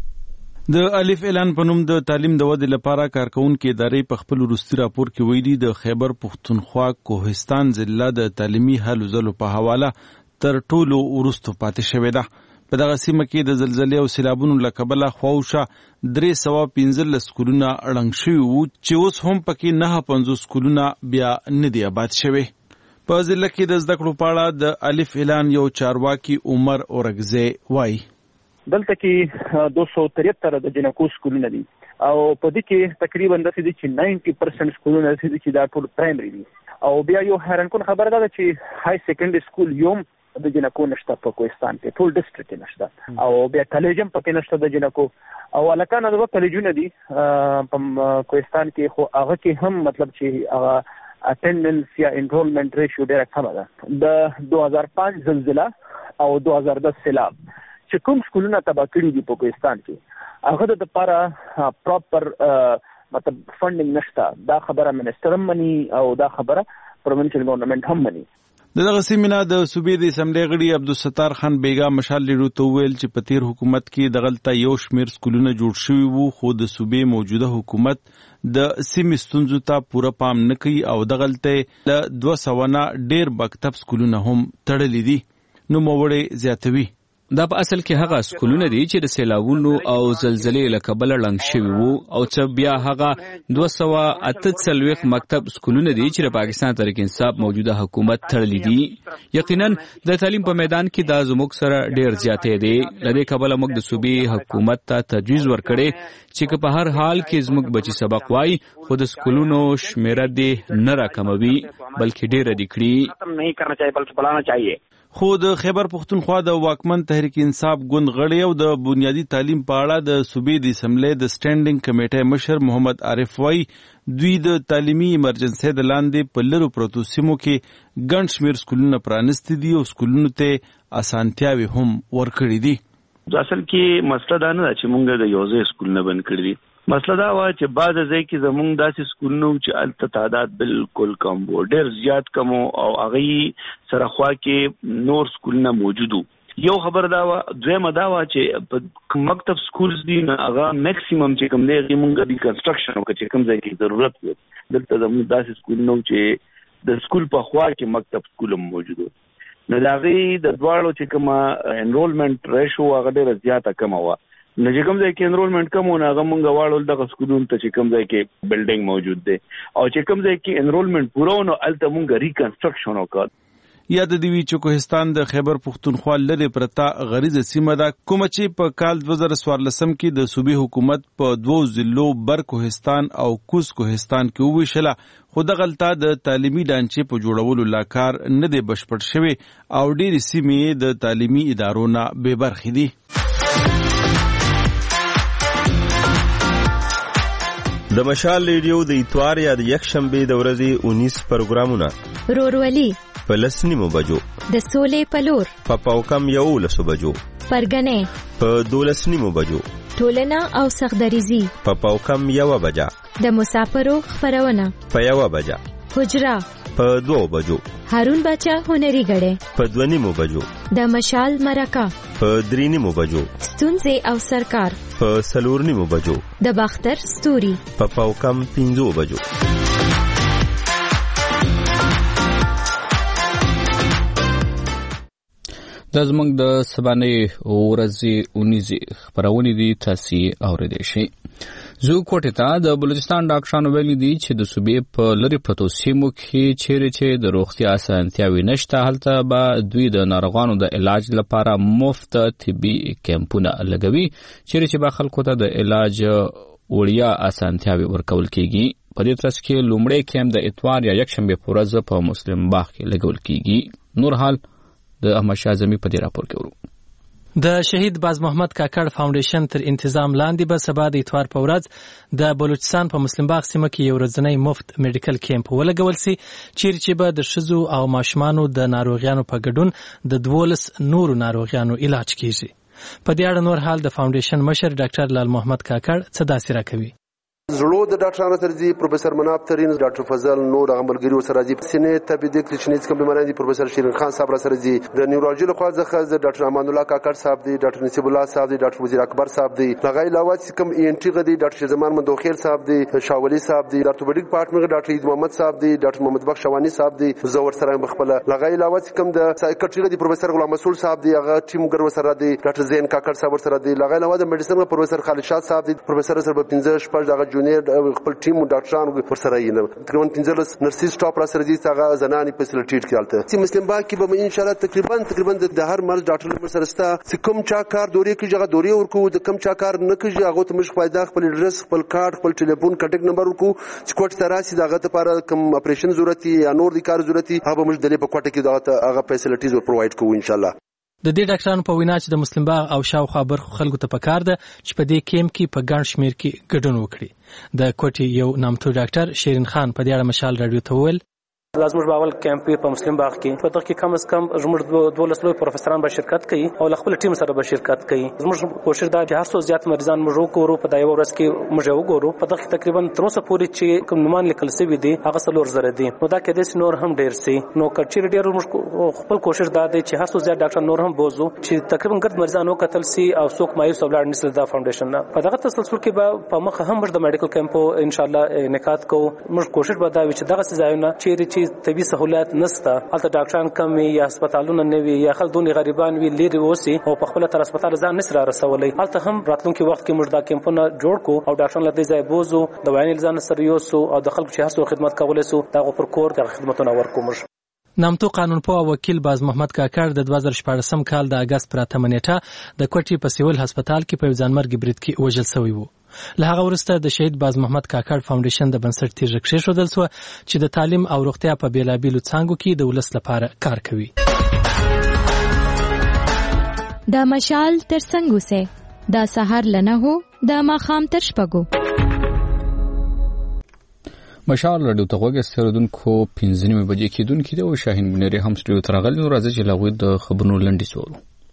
د الف اعلان په نوم د تعلیم د ودې لپاره کارکونکو ادارې په خپل وروستي راپور کې ویلي د خیبر پښتونخوا کوهستان ضلع د تعلیمي هلو ځلو په حواله تر ټولو وروسته پاتې شوې ده. په دغه سیمه کې د زلزلې او سیلابونو له کبله خواوشا درې سوه پنځلس سکولونه ړنګ شوي وو چې اوس هم پکې نهه پنځوس سکولونه بیا نه دي آباد شوي. په ضلع کې د زده کړو په اړه د الف اعلان یو چارواکي عمر اورګزی وایي دلته کې دو سو تریهتر د جنکو سکولونه دي او په دې کې تقریبا د دې چې نوي پرسنټ سکولونه دي چې دا ټول پرایمري دي او بیا یو حیران کن خبره ده چې های سیکنډري سکول یوم د جنکو نشته په کوهستان کې، ټول ډسټریکټ کې نشته او بیا کالج هم پکې نشته د جنکو او الکان د کالجونه دي په کوهستان کې، خو هغه کې هم مطلب چې هغه اټینډنس یا انرولمنٹ ریشیو ډیره کمه ده. د دوه هزار پنځه زلزله او دوه هزار دس سیلاب چې کوم سکولونه تباه کړي دي په کوهستان کې هغه د لپاره پراپر مطلب فنډینګ نشته. دا خبره منسټر هم مني او دا خبره پروینشل ګورنمنت هم مني. دغه سیمینه د صوبې د اسمبلی غړي عبدالستار خان بیگا مشال لیرو ته ویل چې په تیر حکومت کې دغلته یو شمیر سکولونه جوړ شوي وو، خو د صوبې موجوده حکومت د سیمې ستونزو ته پوره پام نه کوي او دغلته له دوه سوه نه ډیر مکتب سکولونه هم تړلي دي. نو موړې زیاتوي دا په اصل کې هغه سکولونه دي چې د سیلابونو او زلزلې له کبله ړنګ شوي وو او چې بیا هغه دوه سوه اته څلوېښت مکتب سکولونه دي چې د پاکستان تحریک انصاف موجوده حکومت تړلي دي. یقینا د تعلیم په میدان کې دا زموږ سره ډیر زیاتې دی. له دې کبله موږ د صوبې حکومت ته تجویز ورکړی چې که په هر حال کې زموږ بچي سبق وایي خو د سکولونو شمیره دې نه راکموي بلکې ډیره دې کړي. خو د خیبر پښتونخوا د واکمن تحریک انصاف ګوند غړی او د بنیادی تعلیم په اړه د صوبې د اسمبلی د سټینډینګ کمیټې مشر محمد عارف وای دوی د تعلیمي ایمرجنسي د لاندې په لرو پروتو سیمو کې ګڼ شمېر سکولونه پرانیستي دي او سکولونو ته اسانتیاوې هم ورکړي دي. اصل کې مسله دا نه ده چې مونږ د یو ځای سکولونه بند کړي دي. مسله دا وه چې بعض ځای کې زمونږ داسې سکولونه وو چې هلته تعداد بالکل کم و، ډېر زیات کم و او هغې سره خوا کې نور سکولونه موجود وو. یو خبر دا وه. دویمه دا وه چې په مکتب سکولز دي نو هغه میکسیمم چې کوم دی هغې مونږ د کنسټرکشن وکړه چې کوم ځای کې ضرورت و. دلته زمونږ داسې سکولونه وو چې د سکول په خوا کې مکتب سکول هم موجود و. نو د هغې د دواړو چې کومه انرولمنټ ریشو هغه ډېره زیاته کمه وه. نو چې کوم ځای کې انرولمنټ کم و نو هغه مونږ واړول دغه سکولونو ته چې کوم ځای کې بلډینګ موجود دی او چې کوم ځای کې انرولمنټ پوره و نو هلته مونږ ریکنسټرکشن وکړ. یاد دی وی چې کوهستان د خیبر پښتونخوا لرې پرته غریزه سیمه ده کومه چې په کال دوه زره څوارلسم کې د صوبې حکومت په دوو ضلعو بر کوهستان او کوز کوهستان کې وویشله، خو دغلته د تعلیمي ډانچې په جوړولو لا کار نه دی بشپړ شوی او ډېرې سیمې د تعلیمي ادارو نه بې برخې دي. د مشال ریډیو د اتوار یا د یکشنبه د ورځې اونیس پروګرامونه رورولي په لس نیمو بجو، د سولې په لور په پاوکم یولسو بجو، پرګنې په دولس نیمو بجو، ټولنه او سخدریزي په پاوکم یوه بجه، د مسافرو خبرونه په یوه بجه، حجره په دوه بجو، هارون بچا هنري غړې په دوه نیمو بجو، د مشال مرکه په درې نیمو بجو، ستونزې او سرکار په څلور نیمو بجو، د باختر ستوري په پاوکم پنځو بجو. دا زموږ د سبانې ورځې اونیزې خپرونې دي، تاسې اورېدی شئ. زه کوټې ته د بلوچستان ډاکټرانو ویلي دي چې د صوبې په لرې پرتو سیمو کې چیرې چې د روغتیا اسانتیاوې نشته هلته به دوی د ناروغانو د علاج لپاره مفت طبي کیمپونه لګوي، چیرې چې به خلکو ته د علاج وړیا اسانتیاوې ورکول کیږي. په دې ترڅ کې لومړی کیمپ د اتوار یا یکشنبې په ورځ په مسلم باغ کې لګول کیږي. نور حال د احمد شاه زمي په دې راپور کې ورو. د شهید باز محمد کاکړ فاونډیشن تر انتظام لاندې به سبا د اتوار په ورځ د بلوچستان په مسلم باغ سیمه کې یو ورځنی مفت میډیکل کیمپ ولګول سي، چیرې چې به د ښځو او ماشومانو د ناروغیانو په ګډون د دولس نورو ناروغیانو علاج کیږي. په دې اړه نور حال د فاونډیشن مشر ډاکټر لال محمد کاکړ څه داسې راکوي. زړو د ډاکټرانو سره دي پروفیسور مناب ترین، ډاکټر فضل، نور هغه ملګري سره دي. سینې تبدیق کلینیک کوم بیماران دي پروفیسور شیرین خان صاحب سره دي. د نیورولوژي لخوا څخه د ډاکټر امان الله کاکړ صاحب دي، ډاکټر نصیب الله صاحب دي، ډاکټر وزیر اکبر صاحب دي. هغه علاوه کوم ای ان ټي غدي ډاکټر زمان مندوخیل صاحب دي، شاولی صاحب دي، ډاکټر بډیک پارټنر ډاکټر عید محمد صاحب دي، ډاکټر محمد بخش شوانی صاحب دي. زور سره مخبل هغه علاوه کوم د سایکیاټری غدي پروفیسور غلام مسعود صاحب دي، هغه ټیم ګر سره دي، ډاکټر زین کاکړ صاحب سره دي. هغه علاوه د میډیسن پروفیسور خالد شاه صاحب دي، پروفیسور سره پنځه شپږ دغه جونیئر خپل ټیم ډاکټرانو ورسره یې تقریبا پنځلس نرسي سټاپ را سره دي، هغه زنانې فیسیلیټیټ کړل. چې مسلم باغ کې به ان شاء الله تقریبا تقریبا د هر مرز ډاکټر سره ستا چې کوم چا کار دوري کې جگہ دوري ورکو، د کوم چا کار نه کوي هغه ته مش فائدہ خپل ایډرس، خپل کارت، خپل ټلیفون کانټیکټ نمبر ورکو چې کوټ ته راشي دغه لپاره کوم اپریشن ضرورت یا نور د کار ضرورت هغه مش دلې په کوټه کې دغه هغه فیسیلیټیز ور پرووایډ کوو ان شاء الله. د دې ډاکټرانو په وینا چې د مسلم باغ او شاوخوا برخو خلکو ته پکار ده چې په دې کیمپ کې په ګڼ شمیر کې ګډون وکړي. د کوټې یو نامتو ډاکټر شیرین خان په دې اړه مشال راډیو ته وویل لازم باول کیمپ په مسلم باغ کې په دغه کې کم از کم زموږ دولس لوی پروفیسوران به شرکت کوي او خپل ټیم سره به شرکت کوي. زموږ کوشش دا چې هر څو زیات مریضان موږ وګورو په دا یو ورځ کې موږ وګورو. په دغه تقریبا تر اوسه پورې چې کوم نومان لیکل شوی دي هغه څلور زره دي، نو دا کې د نور هم ډیر سي. نو کچیر ډیر موږ خپل کوشش دا دی چې هر څو زیات ډاکټر نور هم بوزو چې تقریبا ګرد مریضان وکتل سي او څوک مایوس ولاړ نشي. دا فاونډیشن نه په دغه تسلسل کې به په مخ هم موږ د میډیکل کیمپ ان شاء الله انعقاد کوو. موږ کوشش به دا وي چې دغه ځایونه چیرې چې طبي سہولت نسته البته ډاکټران کم یا هسپتالونه نه وي یا خلک دونې غریبان وي لري اوسي او په خپل تر هسپتال ځان نسره رسولي. البته هم راتلونکي وخت کې موږ دا کیمپونه جوړ کو او ډاکټران له دې ځای بوزو دوايان ځان سره یوسو او د خلکو چې هر څو خدمت کولای سو دا پر کور د خدماتونه ورکو. موږ نامتو قانونپوه وکیل باز محمد کاکړ د دوه زره شپاړسم کال د اگست پر اتمه نیټه د کوټې په سیول هسپتال کې په ځانمرګ برید کې وژل شوی وو. له هغه وروسته د شهید باز محمد کاکړ فاونډیشن د بنسټ تیږه کېښودل شوه چې د تعلیم او روغتیا په بیلابیلو څانګو کې د ولس لپاره کار کوي. د مشال تر څنګ سه د سحر لنه هو د ماخام تر شپګو مشال رادیو ته وګورئ سردونکو پنځه نیمه بجې کېدونکې دی او شاهین بنری هم سټډیو ته راغلی نو راځي چې لاغوي د خبرونو لنډي سوالو.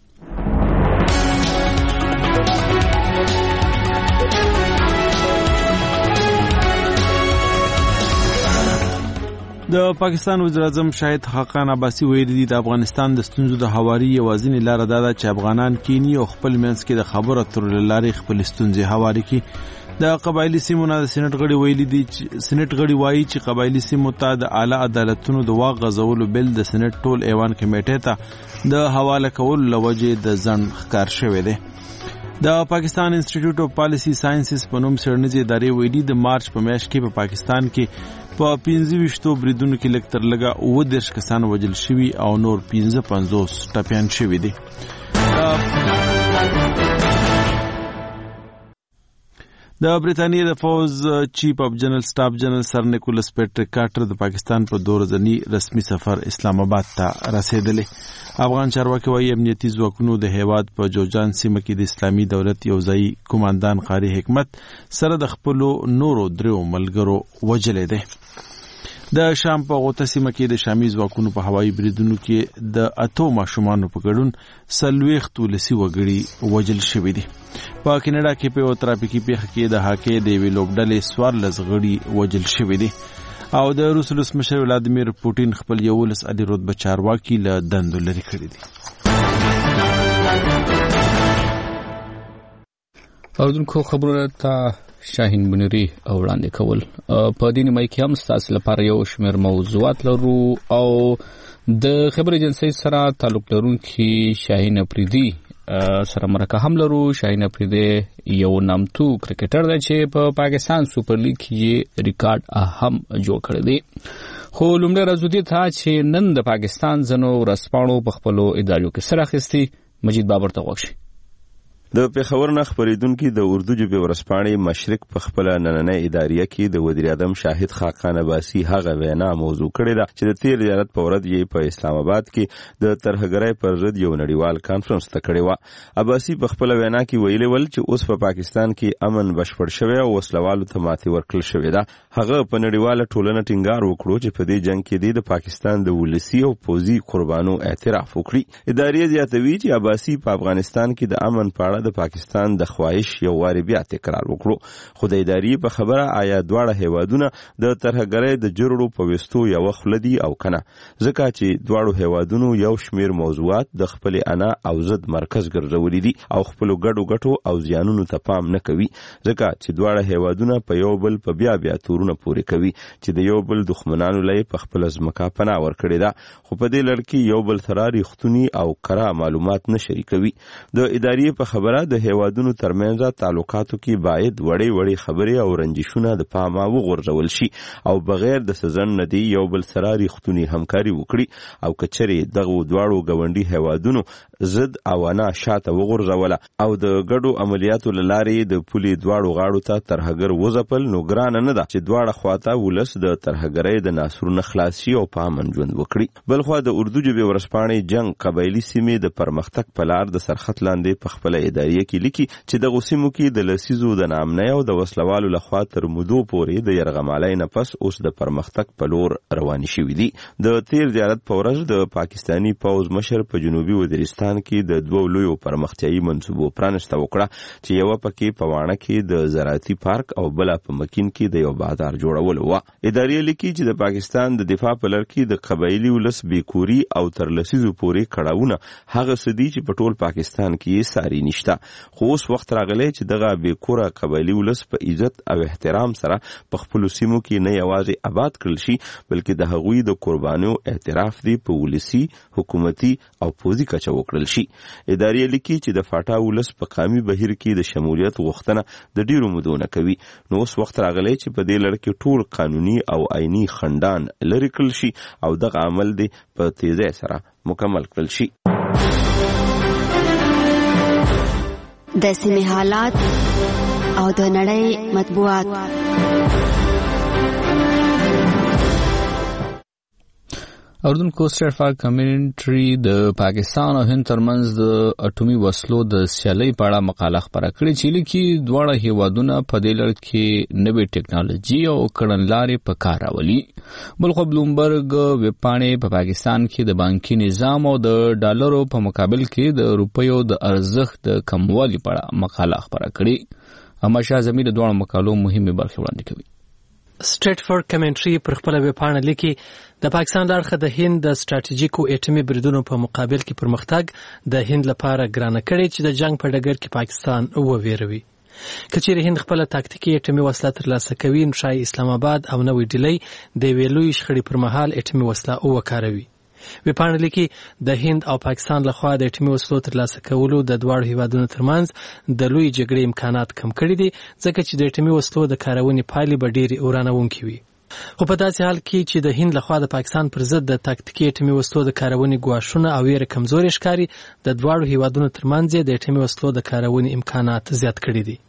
د پاکستان وزیر اعظم شاهد خاقان عباسي ویلي دي د افغانستان د ستونزو د هواري یوازینی لار دا ده چې افغانان کینی او خپل منځ کې د خبرو اترو لارې خپل ستونزې هواري کړي. د قبایلی سیمو نه د سېنات غړي ویلي دي چې سېنات غړي وایي چې قبایلی سیمو ته د اعلی عدالتونو د واغ غزولو بل د سېنات ټول ایوان کمیټې ته د حواله کول لوجه د ځن ښکار شوی دی. د پاکستان انسټیټیوټ اف پالیسی ساينسز په نوم څېړنیزې ادارې ویلي د مارچ په میاشت کې په پا پاکستان کې په پنځه ویشتو بریدونو کې لږ تر لږه اووه دېرش کسان وژل شوي او نور پنځه پنځوس ټپیان شوي دي. د برېټانیا د فوز چیف اف جنرال سټاف جنرال سر نیکولس پیټریک کارټر د پاکستان په دوه ورځني رسمي سفر اسلام آباد ته رسیدلی. افغان چارواکي وايي امنیتي ځواکونو د هیواد په جوجان سیمه کې د اسلامي دولت یوځایي کمانډان قاری حکمت سره د خپلو نورو دریو ملګرو وژلی دی. د شام په غوطه سیمه کې د شامي ځواکونو په هوایي بریدونو کې د اتو ماشومانو په ګډون څلوېښت ولسي وګړي وژل شوي دي. په کینیډا کې په یو ترافیکي پیښه کې د هاکۍ د یوې لوبډلې څوارلس غړي وژل شوي دي او د روس ولسمشر ولادیمیر پوټین خپل یولس عالي رتبه چارواکي له دندو لرې کړي دي. اوردونکو خبرونه ته شاهین بنری او وړاندې کول. په دې نیمه کې هم ستاسو لپاره یو شمېر موضوعات لرو او د خبر ایجنسۍ سره تعلق لرونکي شاهین افریدي سره مرکه هم لرو. شاهین افریدي یو نامتو کرکټر دی چې په پا پاکستان سوپر لیګ کې ریکارډ هم جوړ کړی دی. خو لومړی راځو دې ته چې نن د پاکستان ځینو ورځپاڼو په خپلو اداریو کې سر اخیستی. مجید بابر ته غوږ شئ. د پیښور نه خبرېدونکي د اردو ژبې ورځپاڼې مشرق په خپله نننۍ اداریه کې د وزیر اعظم شاهد خاقان عباسي هغه وینا موضوع کړې ده چې د تیر زیارت په ورځ یې په اسلام آباد کې د ترهګرۍ پر ضد یو نړیوال کانفرنس ته کړې وه. عباسي په خپله وینا کې ویلي ول چې اوس په پاکستان کې امن بشپړ شوی او وسلوالو ته ماتې ورکړل شوې ده. هغه په نړیواله ټولنه ټینګار وکړو چې په دې جنګ کې د پاکستان د ولسي او پوځي قربانو اعتراف وکړي. اداریه زیاتوي چې عباسي په افغانستان کې د امن په اړه د پاکستان د خواهش یو واري بیا تکرار وکړو. خو د ادارې په خبره آیا دواړه هیوادونه د ترهګرۍ د جوړړو په وستو یو خلدي او کنه، ځکه چې دواړو هیوادونو یو شمیر موضوعات د خپل انا او ضد مرکز ګرځولي دي او خپل ګډو ګټو او زیانونو ته پام نه کوي، ځکه چې دواړه هیوادونه په یو بل په بیا بیا تورونه پوري کوي چې د یو بل دښمنانو لای په خپل ځمکه پناه ورکړي ده. خو په دې لړ کې یو بل سره ریښتونی او کره معلومات نه شریکوي. د ادارې په خبره د هیوادونو ترمنځ تعلقاتو کې باید وړې وړې خبرې او رنجشونه د پامه وغورځول شي او بغیر د سزن نه دی یو بل سره ریښتونی همکاري وکړي او کچري دغه دواړو ګاونډي هیوادونو ضد او انا شاته وغورځوله او د ګډو عملیاتو لارې د پولي دواړو غاړو ته ترهګر وځپل، نو ګران نه ده چې دواړه خواته ولس د ترهګرۍ د ناصرونو خلاصي او پامن ژوند وکړي. بلخو د اردو ژبې ورځپاڼې جنگ قبایلی سیمې د پرمختګ په لار د سرخط لاندې په خپل ادارې کې لیکي چې د غوسیمو کې د لسیزو د نامنۍ او د وسلوالو لخوا تر مودو پورې د یرغمالۍ نه پس اوس د پرمختګ په لور روانې شوي دي. د تیر زیارت په ورځ د پاکستانی پوځ مشر په جنوبي وزیرستان کې د دوه لویو پرمختیایي منصوبو پرانسته وکړه چې یو پکې په واڼه کې د زراعتي پارک او بل په مکین کې د یو بازار جوړول و. ادارې لیکي چې د پاکستان د دفاع په لړ کې د قبایلی ولس بیکوري او تر لسیزو پورې کړهونه هغه سدي چې په ټول پاکستان کې ساري نشته. خو اوس وخت راغلی چې دغه بیکوره قبایلی ولس په عزت او احترام سره په خپل سیمو کې نه یوازې آباد کړل شي بلکې د هغوی د قربانیو اعتراف دی په ولسی، حکومتي او پوځي کچه وکړل شي. ادارې لیکي چې د فاټا ولس په قامي بهیر کې د شمولیت غوښتنه د ډیرو مودو نه کوي، نو اوس وخت راغلی چې په دې لړ کې ټول قانوني او آئینی خندان لرې کړل شي او دغه عمل دی په تیزی سره مکمل کړل شي. د سیمې حالات او د نړۍ مطبوعات. اردوونکو سټیټ فار کمیونټري د پاکستان او هند ترمنځ د اټومي وسلو د سیالۍ په اړه مقاله خپره کړې چې لیکي دواړه هیوادونه په دې لړ کې نوې ټیکنالوژي او کړنلارې په کار راولي. بلخو بلومبرګ ویبپاڼې په پاکستان کې د بانکي نظام او د ډالرو په مقابل کې د روپیو د ارزښت د کموالي په اړه مقاله خپره کړې. اما شاه زمیر د دوه مقالو مهمه برخه وړاندې کوي. سټریټفورډ کمنټري پر خپل ویبپاڼه لیکي د پاکستان لارښه د هند د ستراتیژیکو اټومي بریدونو په مقابل کې پرمختګ د هند لپاره ګرانه کړي چې د جنگ په ډګر کې پاکستان وویروي. کچېرې هند خپل تاکتیکي اټومي وسله ترلاسه کوي نو شاید اسلام آباد او نوې ډیلۍ د یوې لویې شخړې پر مهال اټومي وسله وکاروي. ویبپاڼه لیکي د هند او پاکستان لخوا د اټومي وسلو ترلاسه کولو د دواړو هیوادونو ترمنځ د لوی جګړې امکانات کم کړي دي ځکه چې د اټومي وسلو د کارونې پایلې به ډېرې ورانوونکې وي. خو په داسې حال کې چې د هند لخوا د پاکستان پر ضد د تاکتیکي اټومي وسلو د کارونې ګواښونه او ویره کمزوري ښکاري د دواړو هیوادونو ترمنځ د اټومي وسلو د کارونې امکانات زیات کړي دي.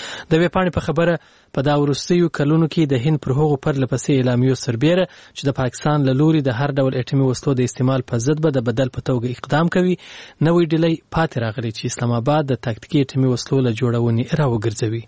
د ویبپاڼې په خبره په دا وروستیو کلونو کې د هند پر هغو پرله پسې اعلامیو سربیره چې د پاکستان له لوري د هر ډول اټومي وسلو د استعمال په ضد به د بدل په توګه اقدام کوي نوې ډیلۍ پاتې راغلي چې اسلام آباد د تاکتیکي اټومي وسلو له جوړونې راوګرځوي.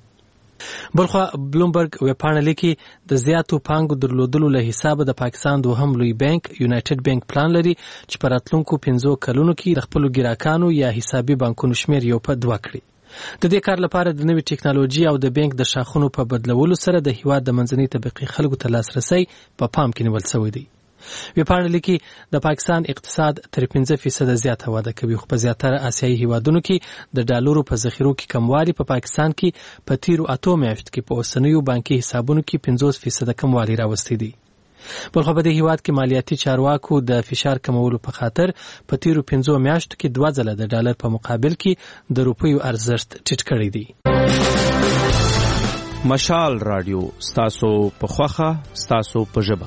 بلخوا بلومبرګ ویبپاڼه لیکي د زیاتو پانګو درلودلو له حسابه د پاکستان دوهم لوی بانک یونایټډ بانک پلان لري چې په راتلونکو پنځو کلونو کې د خپلو ګراکانو یا حسابي بانکونو شمیر یو په دوه کړي. د دې کار لپاره د نوې ټیکنالوژي او د بانک د شاخونو په بدلولو سره د هیواد د منځنۍ طبقې خلکو ته لاسرسی په پا پام کې نیول شوی دی. ویبپاڼه لیکي د پاکستان اقتصاد تر پنځه فیصده زیاته وده کوي خو په زیاتره آسیایي هیوادونو کې د ډالرو په ذخیرو کې کموالی په پاکستان کې په تیرو اتو میاشتو کې په اوسنیو بانکي حسابونو کې پنځوس فیصده کموالی راوستی دی. بلخو په دې هیواد کې مالیاتي چارواکو د فشار کمولو په خاطر په تیرو پنځو میاشتو کې دوه ځله د ډالر په مقابل کې د روپیو ارزښت ټیټ کړی دی. مشال رادیو ستاسو په خوخه ستاسو په ژبه.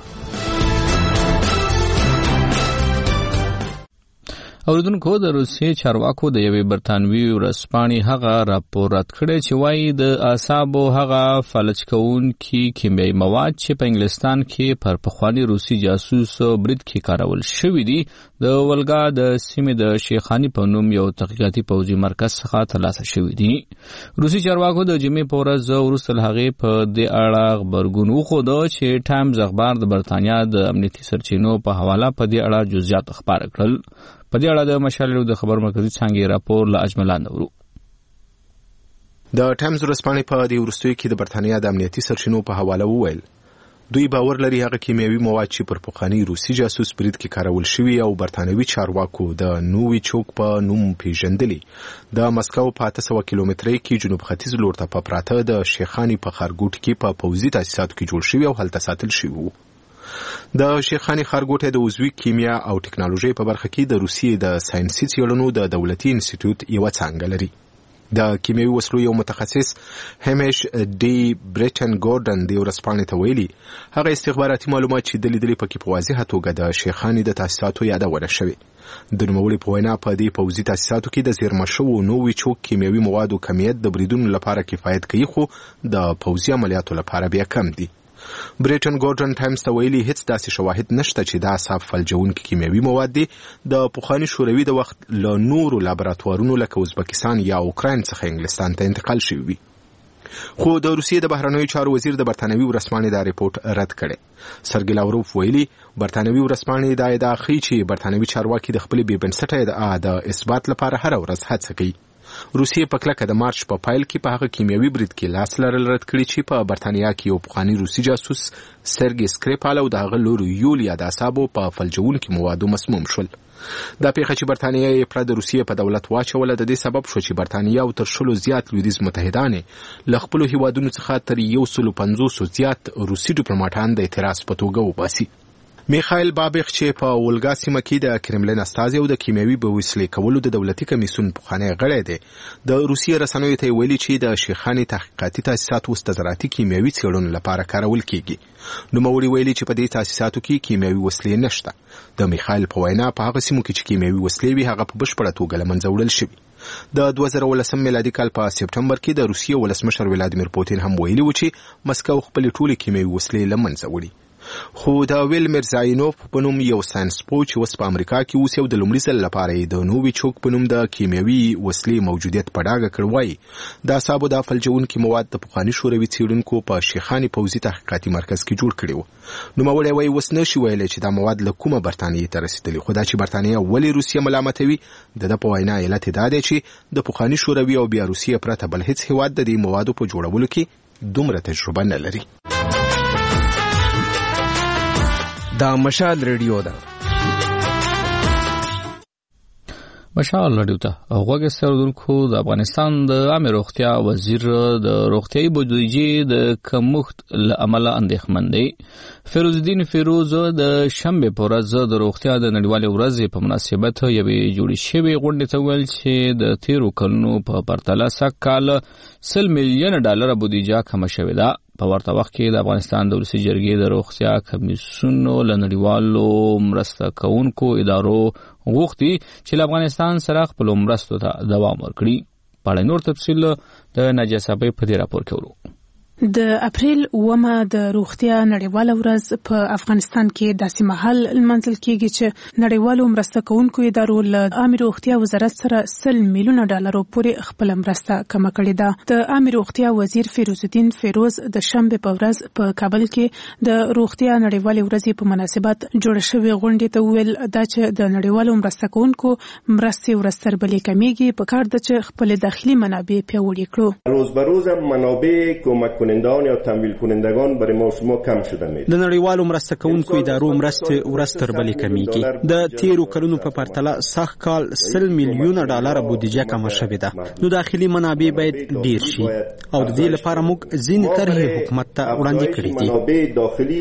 اوریدونکو د روسیې چارواکو د یوې برتانوي ورځپاڼې هغه راپور رد کړی چې وایي د اعصابو هغه فلج کوونکي کیمیاوي مواد چې په انګلستان کې پر پخواني روسي جاسوس برید کې کارول شوي دي د ولګا د سیمې د شیخانی په نوم یو تحقیقاتي پوځي مرکز څخه ترلاسه شوي دي. روسي چارواکو د جمعې په ورځ وروسته له هغې په دې اړه غبرګون وښوده چې ټایمز اخبار د برتانیا د امنیتي سرچینو په حواله په دې اړه جزئیات خپاره کړل. په دې اړه د مشال د خبر مرکزي څانګې راپور له اجملان ورو. د ټایمز ورځپاڼې په دې وروستیو کې د برتانیا د امنیتي سرچینو په حواله وویل دوی باور لري هغه کیمیاوي مواد چې پر پخوانی روسي جاسوس برید کې کارول شوي او برتانوي چارواکو د نووي چوک په نوم پیژندلي د مسکو په اته سوه کیلومترۍ کې جنوب ختیځ لور ته په پراته د شیخانی په ښارګوټ کې په پوځي تاسیساتو کې جوړ شوي او هلته ساتل شوي وو. د شیخانی ښارګوټ د عضوي کیمیا او ټکنالوژي په برخه کې د روسیې د ساينسي څېړنو د دولتي انسټیټیوټ یو څانګه لري. د کیمیاوي وسلو یو متخصص همیش ډي بریټن ګورډن د ورځپاڼې ته ویلي هغه استخباراتي معلومات چې د لیدلې پکې په واضحه توګه د شیخانی د تاسیساتو یادونه شوې. د نوموړي په وینا په دې پوځي تاسیساتو کې د زیرمه شوو نووي چوک کیمیاوي موادو کمیت د بریدونو لپاره کفایت کوي خو د پوځي عملیاتو لپاره بیا کم دي. بریټن ګورډن ټایمز ته ویلي هیڅ داسې شواهد نشته چې دا اعصاب فلجونکي کیمیاوي مواد دي د پخواني شوروي د وخت له نورو لابراتوارونو لکه ازبکستان یا اوکراین څخه انګلستان ته انتقال شوي وي. خو د روسیې د بهرنیو چارو وزیر د برتانوي ورځپاڼې دا ریپورت رد کړی. سرګی لاوروف ویلي برتانوي ورځپاڼې دا ادعا ښیي چې برتانوي چارواکي د خپلې بې بنسټه ادعا د اثبات لپاره هره ورځ هڅه کوي. روسیې په کلکه د مارچ په پایل کې په هغه کیمیاوي برید کې لاس لرل رد کړي چې په برتانیا کې یو پخوانی روسي جاسوس سرګی سکریپال او د هغه لور یولیا د اعصابو په فلجونکي موادو مسموم شول. دا پیښه چې برتانیا یې پر د روسیې په دولت واچوله د دې سبب شو چې برتانیا او تر شلو زیات لویدیځ متحدان له خپلو هیوادونو څخه تر یو سلو پنځوسو زیات روسي ډیپلوماټان د اعتراض په توګه وباسي. میخایل بابیخ چې په ولګا سیمه کې د کرملین استازی او د کیمیاوي بوسلې کولو د دولتي کمیسیون پخوانی غړی دی د روسیې رسنیو ته ویلي چې د شیخانی تحقیقاتي تاسیسات اوس د زراعتي کیمیاوي څېړنو لپاره کارول کیږي. نوموړي ویلي چې په دې تاسیساتو کې کیمیاوي وسلې نشته. د میخایل په وینا په هغه سیمو کې چې کیمیاوي وسلې وي هغه په بشپړه توګه له منځه وړل شوي. د دوه زره ولسم میلادي کال په سپټمبر کې د روسیې ولسمشر ولادیمیر پوتین هم ویلي و چې مسکو خپل ټولې کیمیاوي وسلې له منځه وړي. خو د ویل میرزاینوف په نوم یو ساینسپوه چې اوس په امریکا کې اوسي او د لومړي ځل لپاره یې د نوویچوک په نوم د کیمیاوي وسلې موجودیت په ډاګه کړ وایي د اعصابو د فلجونکي مواد د پخواني شوروي څېړونکو په شیخاني پوځي تحقیقاتي مرکز کې جوړ کړي وو. نوموړی وایي اوس نشي ویلی چې دا مواد له کومه برټانیې ته رسېدلي، خو دا چې برټانیه ولې روسیه ملامتوي د ده په وینا علت یې دا دی چې د پخواني شوروي او بیا روسیې پرته بل هیڅ هیواد د دې موادو په جوړولو کې دومره تجربه نه لري. دا مشال ریډیو ده. مشال ریډیو ته غوږ سردونکو د افغانستان د عامه روغتیا وزیر د روغتیايي بودیجې د کمښت له امله اندېښمن دی. فیروز الدین فیروز د شنبې په ورځ د روغتیا د نړیوالې ورځې په مناسبت یوې جوړې شوې غونډې ته وویل چې د تیرو کلونو په پرتله سږ کال سل میلیونه ډالره بودیجه کمه شوې ده. په ورته وخت کې د افغانستان د ولسي جرګې د روغتیا کمیسیون له نړیوالو مرسته کوونکو ادارو غوښتي چې له افغانستان سره خپل مرستو ته دوام ورکړي. په اړه نور تفصیل د ناجیه صاحب په دې راپور کې ورو. د اپریل اومه د روغتیا نړیواله ورځ په افغانستان کې داسې مهال لمانځل کېږي چې نړیوالو مرسته کوونکو ادارو له عامه روغتیا وزارت سره سل میلیونه ډالرو پورې خپل مرسته کمه کړې ده. د عامه روغتیا وزیر فیروز الدین فیروز د شنبې په ورځ په کابل کې د روغتیا نړیوالې ورځې په مناسبت جوړ شوې غونډې ته ویل دا چې د نړیوالو مرسته کوونکو مرستې ورستربلې کمیږي په کار ده چې خپل داخلي منابع پیاوړي کړو. روز به روز منابع کمک کنندگان یا تمویل کنندگان برای ما شما کم شده میره. د نړیوالو مرسته کوونکو ادارو مرستې ورستربلې کمیږي. د تیرو کلونو په پرتله سږ کال سل میلیونه ډالره بودیجه کمه شوې ده. نو داخلي منابع باید ډیر شي او د دې لپاره موږ ځینې طرحې حکومت ته وړاندې کړې دي. منابع داخلی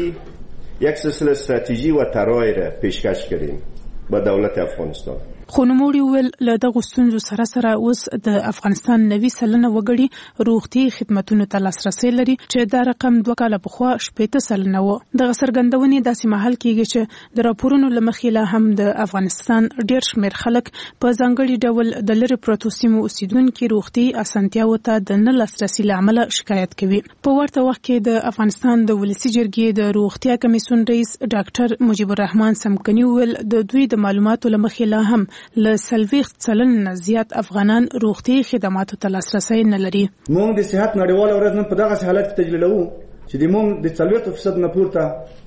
یک سلسله استراتژی و طرحی را پیشکش کردیم با دولت افغانستان. خو نوموړي وویل له دغو ستونزو سره سره اوس د افغانستان نوي سلنه وګړي روغتي خدمتونو ته لاسرسی لري چې دا رقم دوه کاله پخوا شپېته سلنه و. دغه څرګندونې داسې مهال کېږي چې د راپورونو له مخې لا هم د افغانستان ډېر شمېر خلک په ځانګړي ډول د لرې پرتو سیمو اوسیدونکي روغتي اسانتیاوو ته د نه لاسرسي له امله شکایت کوي. په ورته وخت کې د افغانستان د ولسي جرګې د روغتیا کمیسیون رئیس ډاکټر مجیب الرحمن سمکني وویل د دوی د معلوماتو له مخې لا هم له سلويخت سلنه زیات افغانان روغتي خدماتو ته لاسرسی نه لري. موږ د صحت نړیواله ورځ نن په دغه حالت کې تجلیلوو چې د موږ د سلويخت فیصد نه پورته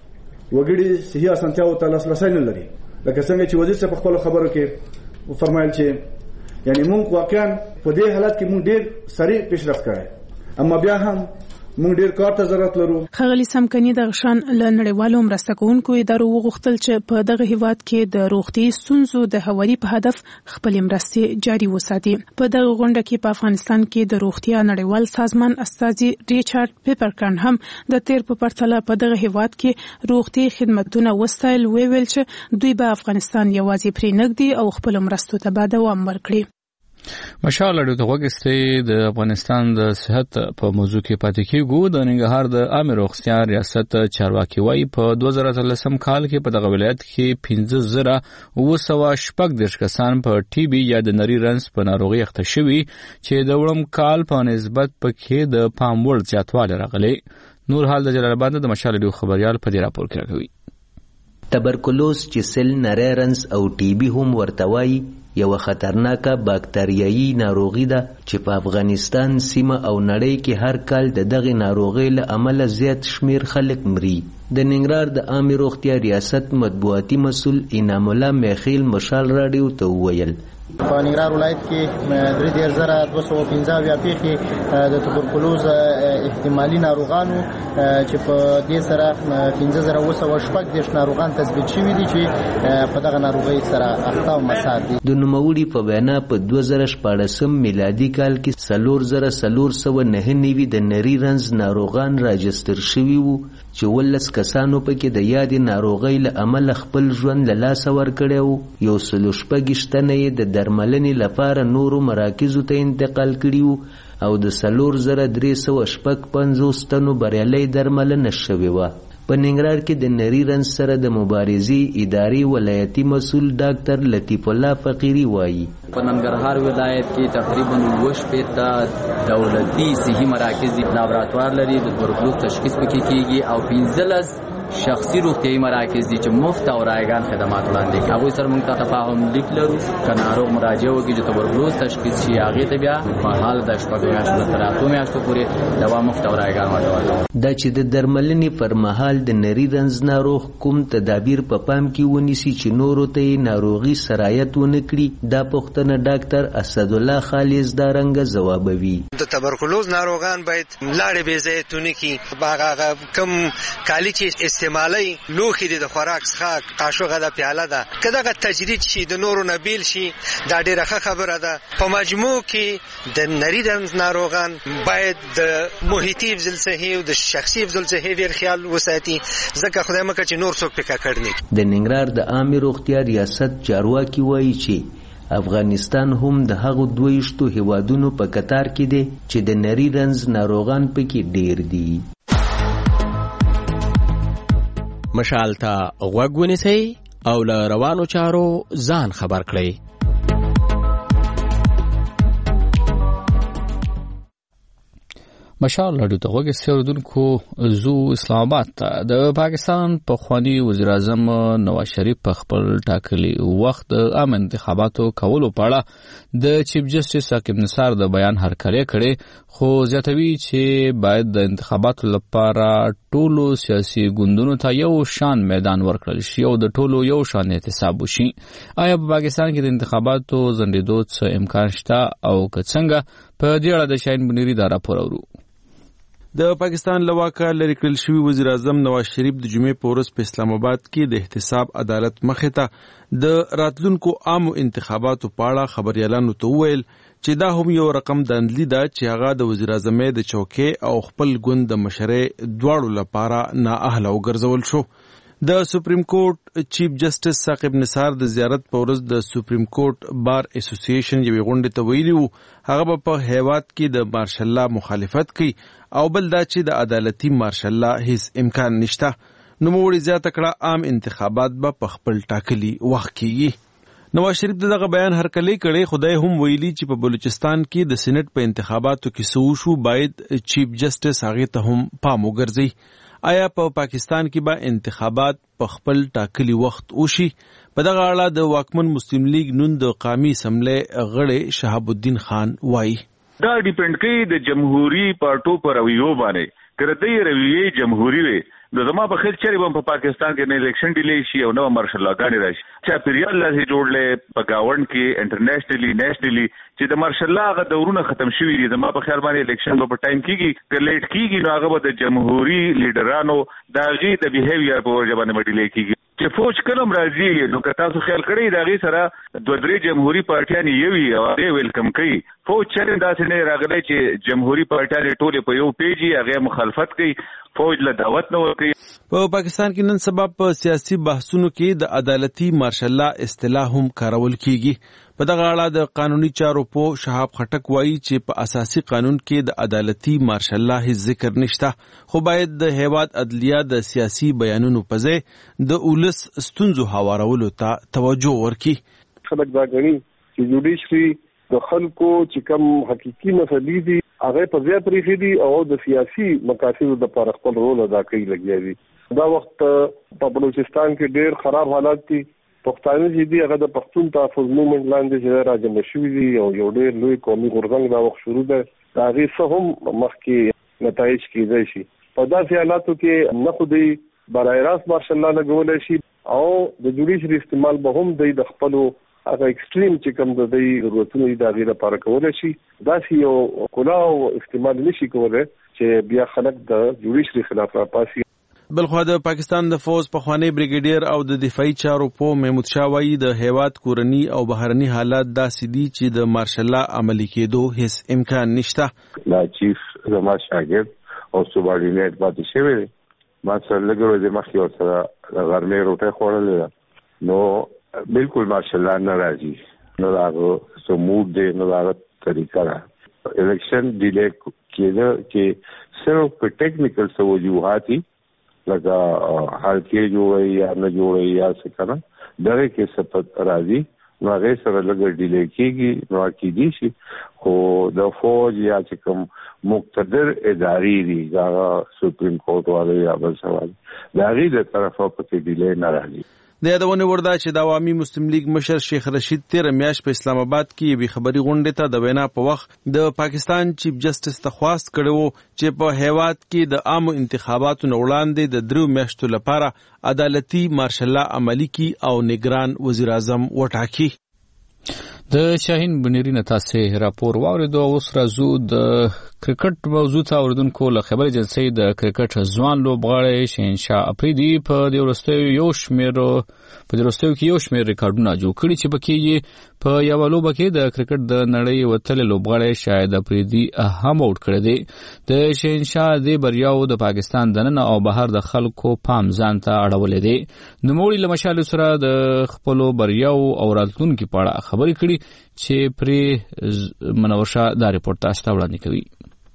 وګړي صحي اسانتیاو ته لاسرسی نه لري. لکه څنګه چې وزیر صاحب خپل خبرو کې فرمایل چې یعنی موږ واقعا په دې حالت کې موږ ډېر سریع پیشرفت کړی، اما بیا هم موږ ډېر کار ته ضرورت لرو. ښاغلي سمکني د غشان له نړیوالو مرسته کوونکو ادارو وغوښتل چې په دغه هیواد کې د روغتي ستونزو د هواري په هدف خپل مرستې جاري وساتي. په دغه غونډه کې په افغانستان کې د روغتیا نړیوال سازمان استازي ریچارډ پیپرکن هم د تیر په پرتله په دغه هیواد کې روغتي خدمتونه وستایل. ویل چې دوی به افغانستان یوازې پرې نږدي او خپل مرستو ته به دوام ورکړي. مشال اړو ته وګستې د افغانستان د صحت په موضوع کې پاتې کېږو. د ننګرهار د عامه روغتیا ریاست چارواکي وایي په دوه زره اتلسم کال کې په دغه ولایت کې پنځه زره اوه سوه شپږ دېرش کسان په ټي بي یا د نري رنځ په ناروغۍ اخته شوي چې د وړم کال په نسبت پکې د پام وړ زیاتوالی راغلی. نور حال د جلال آباد د مشال اړو خبريال په دې راپور کې راکوي. تبرکلوز چې سل نری رنځ او ټي بي هم ورته وایي یو خطرناکه باکتریایي ناروغي ده چې په افغانستان سیمه او نړۍ کې هر کال د دغه ناروغۍ له امله زیات شمیر خلک مري. د ننګرهار د عامه روغتیا ریاست مطبوعاتي مسؤل انعام الله میخیل مشال راډیو ته وویل په ننګرهار ولایت کې درې دېرش زره دوه سوه پنځه اویا پیښې د تبرکلوز احتمالي ناروغانو چې په دې سره پنځه زره اوه سوه شپږ دېرش ناروغان تثبیت شوي دي چې په دغه ناروغۍ سره اخته او مسار دي. د نوموړي په وینا په دوه زره شپاړسم میلادي کال کې څلور زره څلور سوه نهه نوي د نري رنځ ناروغان راجستر شوي وو چې ولس کسانو پکې د یادې ناروغۍ له امله خپل ژوند له لاسه ورکړی وو. یو سلو شپږ تنه یې د درملنې لپاره نورو مراکزو ته انتقال کړي وو او د څلور زره درې سوه شپږ پنځوس تنو بریالۍ درملنه شوې وه. په ننګرهار کې د نري رنځ سره د مبارزې ادارې ولایتي مسؤل ډاکټر لطیف الله فقیري وایي په ننګرهار ولایت کې تقریبا اووه شپېته دولتي صحي مراکز لابراتوار لري. د تبرکلوز تشخیص پکې کېږي او پنځلس شخصي روغتیايي مراکز دي چې مفت او رایگان خدمات وړاندې کوي. هغوی سره موږ ته تفاهم لیک لرو که ناروغ مراجعه وکړي چې تبرکلوز تشخیص شي هغې ته بیا په حال د شپږو میاشتو تر اتو میاشتو پورې دوا مفت او رایگان ورکوي. دا چې د درملنې پر مهال د نري رنځ ناروغ کوم تدابیر په پام کې ونیسي چې نورو ته یې ناروغي سرایت ونه کړي، دا پوښتنه ډاکټر اسدالله خالص دارنګه ځوابوي. د تبرکلوز ناروغان باید لاړې بې ځایه تونې کړي، هغه کوم کالي چې استعمالوي لوښي دي د خوراک څښاک قاشوغه ده پیاله ده که دغه تجرید شي د نورو نه بیل شي دا ډېره ښه خبره ده. په مجموع کې د نري رنځ ناروغان باید د محیطي حفظ‌الصحې او د شخصي حفظ‌الصحې ډېر خیال وساتي ځکه خدای مکړه چې نور څوک پې ککړ نه کړي. د ننګرهار د عامې روغتیا ریاست چارواکي وایي چې افغانستان هم د هغو دویشتو هیوادونو په کتار کې دی چې د نري رنځ ناروغان پکې ډیر دي. مشال ته غوږ ونیسئ او له روانو چارو ځان خبر کړئ. مشال راډیو ته غوږ اوریدونکو، زو اسلام آباد ته د پاکستان پخوانی وزیر اعظم نواز شریف په خپل ټاکلي وخت د عام انتخاباتو کولو په اړه د چیف جسټس حکیم نثار د بیان هرکلی کړی، خو زیاتوي چې باید د انتخاباتو لپاره ټولو سیاسي ګوندونو ته یو شان میدان ورکړل شي او د ټولو یو شان احتساب وشي. آیا په پاکستان کې د انتخاباتو ځنډېدو څه امکان شته او که څنګه؟ په دې اړه د شاهین بنيري دا راپور اورو. د پاکستان له واکه لرې کړل شوي وزیر اعظم نواز شریف د جمعې په ورځ په اسلام آباد کې د احتساب عدالت مخې ته د راتلونکو عامو انتخاباتو په اړه خبريالانو ته وویل چې دا هم یو رقم دندلي ده چې هغه د وزیر اعظمۍ د چوکۍ او خپل ګوند د مشرۍ دواړو لپاره نااهله وګرځول شو. د سپریم کورټ چیف جسټس ثاقب نثار د زیارت په ورځ د سپریم کورټ بار اسوسییشن یوې غونډې ته ویلي وو هغه به په هیواد کې د مارشل لا مخالفت کوي او بل دا چې د عدالتي مارشل لا هیڅ امکان نشته. نوموړي زیاته کړه عام انتخابات به په خپل ټاکلي وخت کېږي. نواز شریف دغه بیان هرکلی کړی، خدای هم ویلي چې په بلوچستان کې د سینټ په انتخاباتو کې څه وشو باید چیف جسټس هغې ته هم پام وګرځي. آیا په پاکستان کې به انتخابات په خپل ټاکلي وخت وشي؟ په دغه اړه د واکمن مسلم لیگ نون د قومي اسمبلې غړی شهاب الدین خان وایي دا ډیپند کوي د جمهوریت پارټو پر رویو باندې. که د دې رویې جمهوری وي نو زما په خیر چری به په پاکستان کې نه الیکشن ډیلی شي او نو مارشل لا غاڼې راشي چې پیریال لاسي جوړلې په گاوند کې انټرنیشنلی نیشنلی چې د مارشل لا غ دورونه ختم شوي دي. زما په خیر باندې الیکشن په ټایم کېږي که لیټ کېږي نو هغه به د جمهوریت لیډرانو د غي د بیهیویر په وجه باندې مډیلی کېږي. چې فوج کلم راځي نو که تاسو خیال کړئ دا غي سره دوه درې جمهوریت پارټیان یوي او هغه ویلکم کوي. فوج چرې داسې نه راغلی چې جمهوریت پارټیان ټول په یو پیجي هغه مخالفت کوي، فوج له دعوت نه ورکوي. په پاکستان کې نن سبا په سیاسي بحثونو کې د عدالتي مارشل لا اصطلاح هم کارول کیږي. په دغه اړه د قانوني چارو په شهاب خټک وایي چې په اساسي قانون کې د عدالتي مارشل لا هیڅ ذکر نشته، خو باید د هیواد عدلیه د سیاسي بیانونو په ځای د اولس ستونزو هوارولو ته توجه ورکړي. خلک دا غني چې جوډیشري د خلکو چې کوم حقيقي مسلې دي هغه په ځای پرېږدي دي او د سیاسي مقاصدو لپاره خپل رول ادا کوي لګیا دي. دا وخت په بلوچستان کې ډېر خراب حالات دي. پښتانه چې دي هغه د پښتون تحفظ موومنټ لاندې چې راځم شوي دي او یو ډېر لوی قومي غورځنګ دا وخت شروع ده. دا غي څه هم مخکې نتایج کېدای شي. په داسې حالاتو کې نه خو دی برای راست مارشل لا لګولی شي او د جوډیشري استعمال به هم دی د خپلو هغه ایکسټریم چې کوم د دی ضرورتونه دي د هغې لپاره کولی شي. داسې یو کلاو استعمال نشي کولی چې بیا خلک د جوډیشري خلاف راپاسي. بلخوا د پاکستان د فوز پخوانی بریګیډیر او د دفاعي چارو په محمود شاه وایي د هیواد کورنی او بهرني حالات داسې دي چې د مارشل لا عملي کېدو هیڅ امکان نشته. لا چیف زما شاګرد او سوبارډینیټ پاتې شوی دی. ما سره لږ ورځې مخکې ورسره د غرمې روټۍ خوړلې ده نو بالکل مارشل لا نه راځي، نو د هغه څه موډ دی، نو د هغه طریقه ده. الیکشن ډیلی کېده چې صرف په ټیکنیکل څه وجوهات دي لکه حلقې جوړوي یا نه جوړوي یا څه کنه دغه کې څه راځي نو هغه سره لږ ډیلی کیږي نو کیږي شي خو د فوج یا چې کوم مقتدر ادارې دي دا سپریم کورټ والے یا بل سوال دا غي د طرفه په ډیلی نه راځي. د یادونه وردا چې د عوامي مسلم لیگ مشر شیخ رشید تیر میاش په اسلام آباد کې به خبري غونډه ته د وینا په وخت د پاکستان چیف جسټس ته خواست کړو چې په هیواد کې د عام انتخاباتو وړاندې د درو میاشتو لپاره عدالتي مارشل عملی کی او نگران وزیر اعظم وټاکي. د شاهین بنيري تاسو راپور واوریدو. اوس راځو د کرکټ موضوع ته اوریدونکو له خبر ایجنسی د کرکټ ځوان لوبغاړی شهنشاه افریدي په دې ورستیو یو شمیر په دې ورستیو کې یو شمیر ریکارډونه جوړ کړي چې پکې په یو لوبه کې د کرکټ د نړۍ وتل لوبغاړی شاهد افریدي هم اوټ کړی دی. د شهنشاه د بریاو د پاکستان دننه او بهر د خلکو پام ځان ته اړولې دی. نوموړي له مشال سره د خپل بریاو او راتلونکو په اړه خبرې کړي چې پرې منورشا دا ریپورت تاسو ته وړاندې کوي.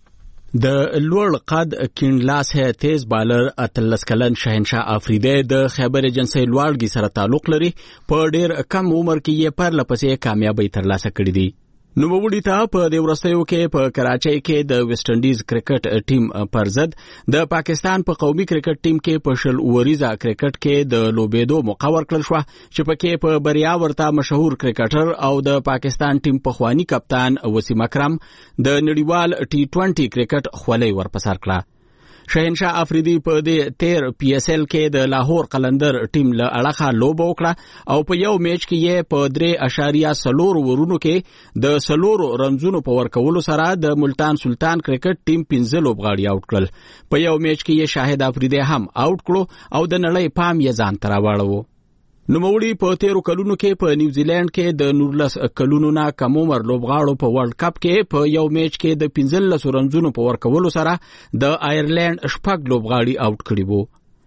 د لوړ قد کینلاس ہے تیز بالر اتلس کلن شهنشاه افریدی د خیبر ایجنسی لوړګي سره تعلق لري. په ډیر کم عمر کې یې پر لپسې کامیابی ترلاسه کړې دي. نوموړي ته په دې ورستیو کې په کراچۍ کې د ویسټ انډیز کرکټ ټیم پر ضد د پاکستان په قومي کرکټ ټیم کې په شل اوریزه کرکټ کې د لوبېدو موقع ورکړل شو چې پکې په بریا ورته مشهور کرکټر او د پاکستان ټیم په خوانی کپتان وسیم اکرم د نړیوال ټي ټوئنټي کرکټ خولۍ ورپسار کړه. شهنشاه افریدي په دې تیر پی ایس ایل کې د لاهور قلندر ټیم له اړخه لوبه وکړه او په یو میچ کې یې په درې اشاریه سلور ورونو کې د سلور رنزونو په ورکولو سره د ملتان سلطان کرکټ ټیم پنځه لوبغاړي اوټ کړل. په یو میچ کې یې شاهد افریدي هم اوټ کړو او د نړۍ پام یې ځان ته راواړو. نوموړي په تیرو کلونو کې په نیوزیلند کې د نورلس کلونو نه کم عمر لوبغاړو په ورلد کپ کې په یو میچ کې د پنځلس رنزونو په ورکولو سره د آیرلند شپږ لوبغاړي اوټ کړي وو.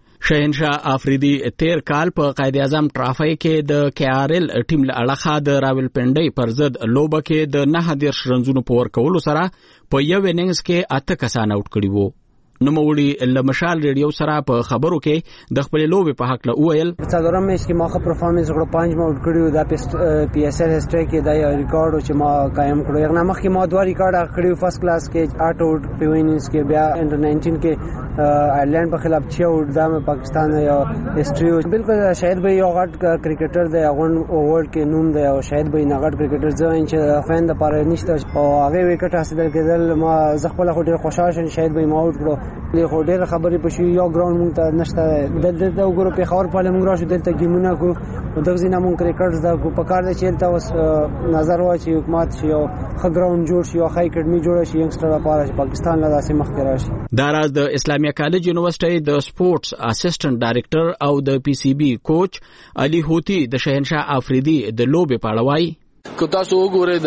شهنشاه افریدي تیر کال په قائد اعظم ټرافي کې د کے آر ایل ټیم له اړخه د راولپنډي پر ضد لوبه کې د نه دیرش رنزونو په ورکولو سره په یو اننګز کې اته کسان اوټ کړي وو. نوموړي له مشال ریډیو سره په خبرو کې د خپل لوبې په حق له وویل څلورم میچ کې ما خپل پرفارمنس غوړ پنځ ما اوټ کړیو د پی ایس ایل هسټری کې دا یو ریکارډ چې ما قائم کړو. یغه مخ کې ما دوه ریکارډ کړیو فرست کلاس کې اټ اوټ په وینینز کې بیا انډر ناینټین کې آیرلند په خلاف چې اوټ دا پاکستان یو هسټری بالکل شاید به یو غټ کرکټر دی غون ورلد کې نوم دی او شاید به نه غټ کرکټر ځوین چې فین د پاره نشته او هغه وکټ حاصل کړل. ما زه خپل خو ډیر خوشاله شوم شاید به ما اوټ کړو. له خو ډېر خبرې پښې یو ګراوند مونږ ته نشته د د وګورو په خبر په لمون راشو دلته گیمونه کو دغه زینه مونږ کرکټ دا کو په کار دي چې تل اوس نظر واچي حکومت شي او خ ګراوند جوړ شي او خای اکیډمي جوړ شي ینګستر لپاره پاکستان له داسې مخ کې راشي. دا راز د اسلامیه کالج یونیورسيټي د سپورتس اسسټنټ ډایریکټر او د پی سی بي کوچ علي هوتی د شهنشاه افریدي د لوبې په اړه وایي که تاسو وګورئ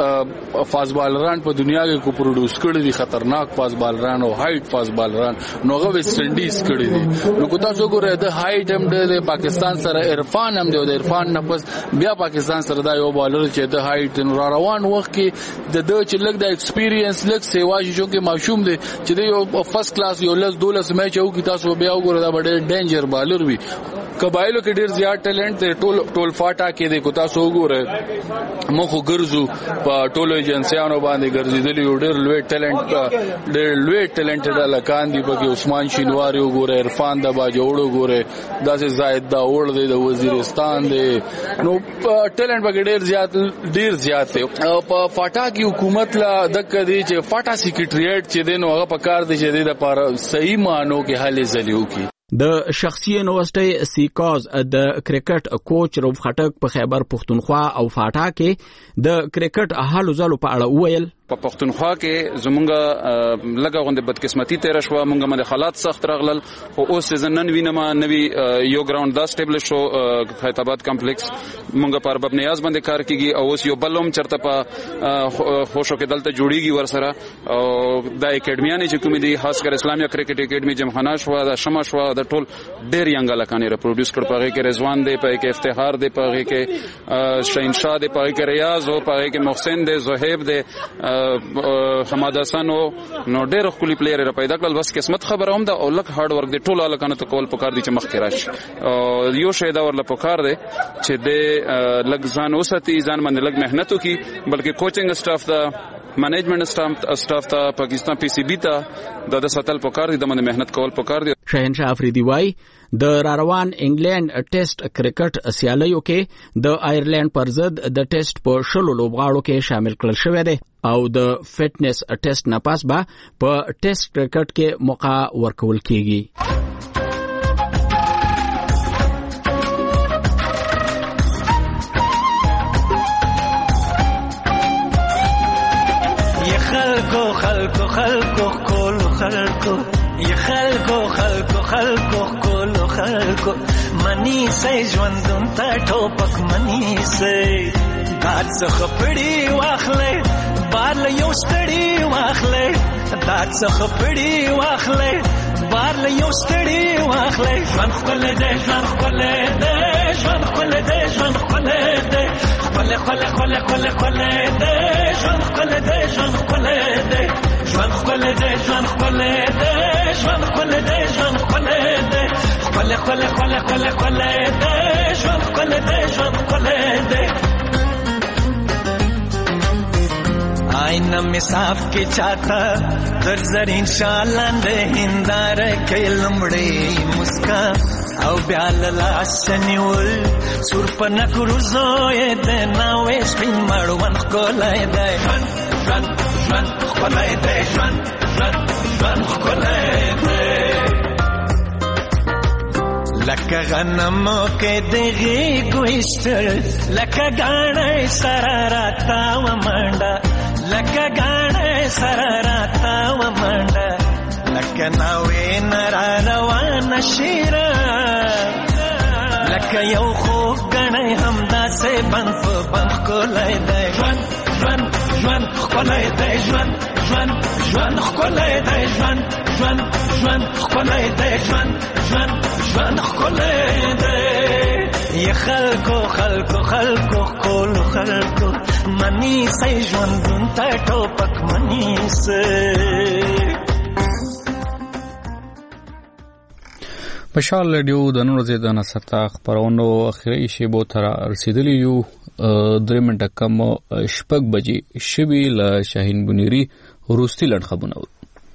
د فاست بالران په دنیا کې کو پروډوس کړي دي خطرناک فاست بالران او هایټ فاست بالران نو هغه ویسټ انډیز کړي دي. نو که تاسو وګورئ د هایټ هم د پاکستان سره عرفان هم دی د عرفان نه پس بیا پاکستان سره دا یو بالر چې د هایټ نو روان وخت کې د د چې لګ د ایکسپیرینس لګ سیوا شو کې ماشوم دی چې د یو فرست کلاس یو لس دولس میچ او کې تاسو بیا وګورئ دا ډېر ډینجر بالر وي. قبایلو کې ډېر زیات ټیلنټ دی ټول ټول فاټا کې دی کو تاسو وګورئ مخو ګرځو په ټولو ایجنسیانو باندې ګرځیدلی ډېر لوی ټیلنټ ډېر لوی ټیلنټډ لکان دی پکې عثمان شینواری وګوره عرفان د باجوړ وګوره داسې زائد داوړ دی د وزیرستان دی نو ټیلنټ پکې ډېر زیات ډېر زیات دی. په فاټا کې حکومت لا دک دی چې فاټا سیکریټریټ چې دی نو هغه په کار دی چې د لپاره صحیح مانو کې حل زلیو کی. د شخصي یونیورسيټي سیکاز د کرکټ کوچ روف خټک په خیبر پښتونخوا او فاټا کې د کرکټ حالو زلو په اړه وویل په پښتونخوا کې زمونږه لګه غونډه بدقسمتي تیر شو مونږه باندې حالات سخت راغلل او اوس زنن وینما نوی یو ګراوند دا سټیبل شو خیرآباد کمپلیکس مونږه پر باب نیاز باندې کار کیږي او اوس یو بلوم چرته په خوشو کې دلته جوړیږي ورسره او د اکیډمیانې چې کوم دي خاص کر اسلامیه کرکټ اکیډمي جمخانه شو د شمع شو د ټول ډېر ینګ لکانې ریپروډوس کړ پغه کې رضوان دی پغه کې افتخار دی پغه کې شاهنشاه دی پغه کې ریاض او پغه کې محسن دی زهیب دی حماد حسن نو ډېر خولي پلیئر را پیدا کړل بس قسمت خبره هم ده او لک هارد ورک دی ټول الکانو ته کول پکار دي چې مخ کې راشي یو شی دا ورله پکار دی چې د لک ځان وساتي ځان باندې لک مهنت وکي بلکې کوچنګ سټاف دا مینجمنت سټاف سټاف ته پاکستان پی سی بی ته د ساتل پکار دي د باندې مهنت کول پکار دي. شاهنشاه افریدي وای د راروان انګلند ټیسټ کرکټ سیالیو کې د آیرلند پر ضد د ټیسټ په شلو لوبغاړو کې شامل کړل شوی دی او د فټنس ټیسټ نه پاس به په ټیسټ کرکټ کې موقع ورکول کیږي. خلکو خلکو خلکو کولو خلکو یا خلکو خلکو خلکو کولو خلکو منی سي ژوندون ته ټوپک منی سي دات څخه پړی واخلې بار له یو ستړي واخلې دات څخه پړی واخلې بار له یو ستړي واخلې ژوند خپل دې ژوند خپل دې ژوند خپل دې ژوند خپل دې خپل خپل خپل خپل خپل دې ژوند خپل دې ژوند خپل دې ژوند خپل دې ژوند خپل دې ژوند خپل دې ژوند خپل دې خپل خپل خپل خپل خپل دې ژوند خپل دې ژوند خپل دې آئینہ میں صاف کے چاہتا در زرین شالان دے ہندار کے لمڑے مسکا او بیال لاسنیول سور پنک روزوئے دے ناوے سپین مروان خکولائے دے جوان جوان جوان خکولائے دے جوان جوان جوان خکولائے دے لکا غنمو کے دیغی گوشتر لکا گانے سراراتا و منڈا لکه غاڼه سره راتا و منډه لکه ناوې نرا روان شیرا لکه یو خو غاڼه همداسې بند په بند کولای دی ژوند ژوند ژوند کولای دی ژوند ژوند ژوند کولای دی ژوند ژوند ژوند کولای دی ژوند ژوند ژوند کولای دی یا خلکو خلکو خلکو کولو خلکو منی سي ژوندون ته ټوپک منی سي. مشال رادیو د نن ورځې د نصرتا خبرونو اخري شیبو تر رسیدلی یو درې منټه کم شپږ بجې شوي له شاهین بنيري وروستي لړ خبرونه.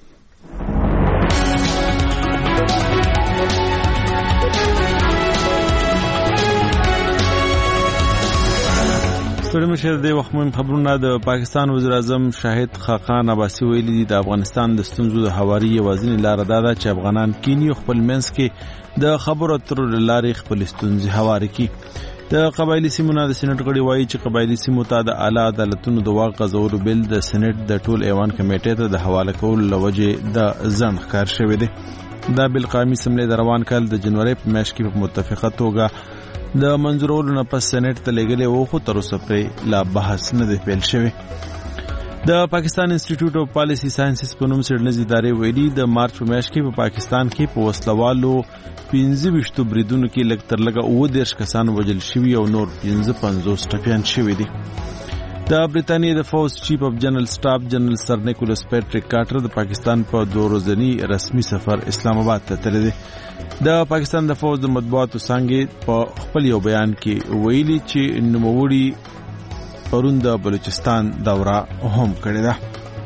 ستړي مشر د وخت مهم خبرونه. د پاکستان وزیر اعظم شاهد خاقان عباسي ویلي دي د افغانستان د ستونزو د هواري یوازینی لار دا ده چې افغانان کینی خپل منځ کې د خبرو اترو لارې خپل ستونزې هواري کړي. د قبایلی سیمو نه د سېنات غړي وایي چې قبایلی سیمو ته د اعلی عدالتونو د واک غځولو بل د سېنات د ټول ایوان کمیټې ته د حواله کولو لوجه د ځنډ ښکار شوی دی. دا بل قومي اسمبلی د روان کال د جنوري په میاشت کې په متفقه توګه د منظورولو نه پس سېنات ته لېږلی و خو تر اوسه پرې لا بحث نه دی پیل شوی. د پاکستان انسټیټیوټ اف پالیسی ساينسز په نوم څېړنیزې ادارې ویلي د مارچ په میاشت کې په پاکستان کې په وسلوالو پنځه ویشتو بریدونو کې لږ تر لږه اووه دېرش کسان وژل شوي او نور پنځه پنځوس ټپیان شوي دي. د برتانیې د فوج چیف اف جنرال سټاف جنرال سر نیکولس پیټریک کارټر د پاکستان په دوه ورځني رسمي سفر اسلام آباد ته تللی دی. د پاکستان د فوج د مطبوعاتو څانګې په خپل یو بیان کې ویلي چې نوموړي پرون د بلوچستان دوره هم کړې ده.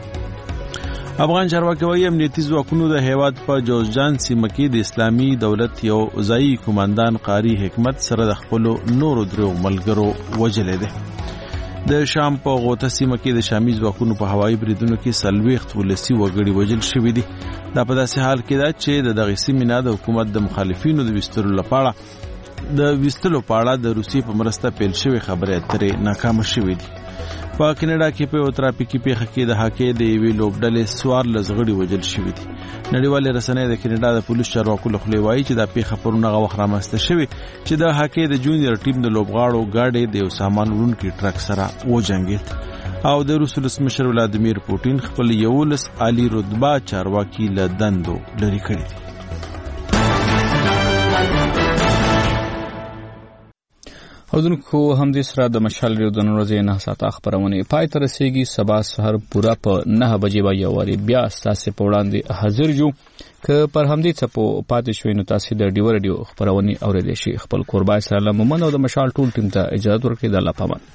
افغان چارواکي وايي امنیتي ځواکونو د هیواد په جوزجان سیمه کې د اسلامي دولت یو ځایي کمانډان قاری حکمت سره د خپل نورو درو ملګرو وژلې ده. د شام په غوطه سیمه کې د شامي ځواکونو په هوایي بریدونو کې څلوېښت ولسي وګړي وژل شوي دي. دا په داسې حال کې ده چې د دغې سیمې نه د حکومت د مخالفینو د ویستلو لپاره د ویستلو په اړه د روسیې په مرسته پیل شوې خبرې اترې ناکامه شوې دي. په کینیډا کې په یو ترافیکي پیښه کې د هاکۍ د یوې لوبډلې څوارلس غړي وژل شوي دي. نړیوالې رسنۍ د کینیډا د پولیسو چارواکو له خولې وایي چې دا پیښه پرون هغه وخت رامنځته شوې چې د هاکۍ د جونیور ټیم د لوبغاړو ګاډی د یو سامان وړونکي ټرک سره وجنګېد او د روس ولسمشر ولادیمیر پوټین خپل یولس عالی رتبه چارواکي له دندو لرې کړي دي. اوردونکو هم دې سره د مشال ریو د نن ورځې نه ساعته خبرونه پای ته رسیږي. سبا سحر پورا په نه بجې به یو واري بیا ستاسو په وړاندې حاضر یو که پر همدې څپو پاتې شوي نو تاسو د ډیو رادیو خبرونه اورېدئ شي. خپل قربای سره مومن او د مشال ټول ټیم ته اجازه ورکړئ. د الله پامان.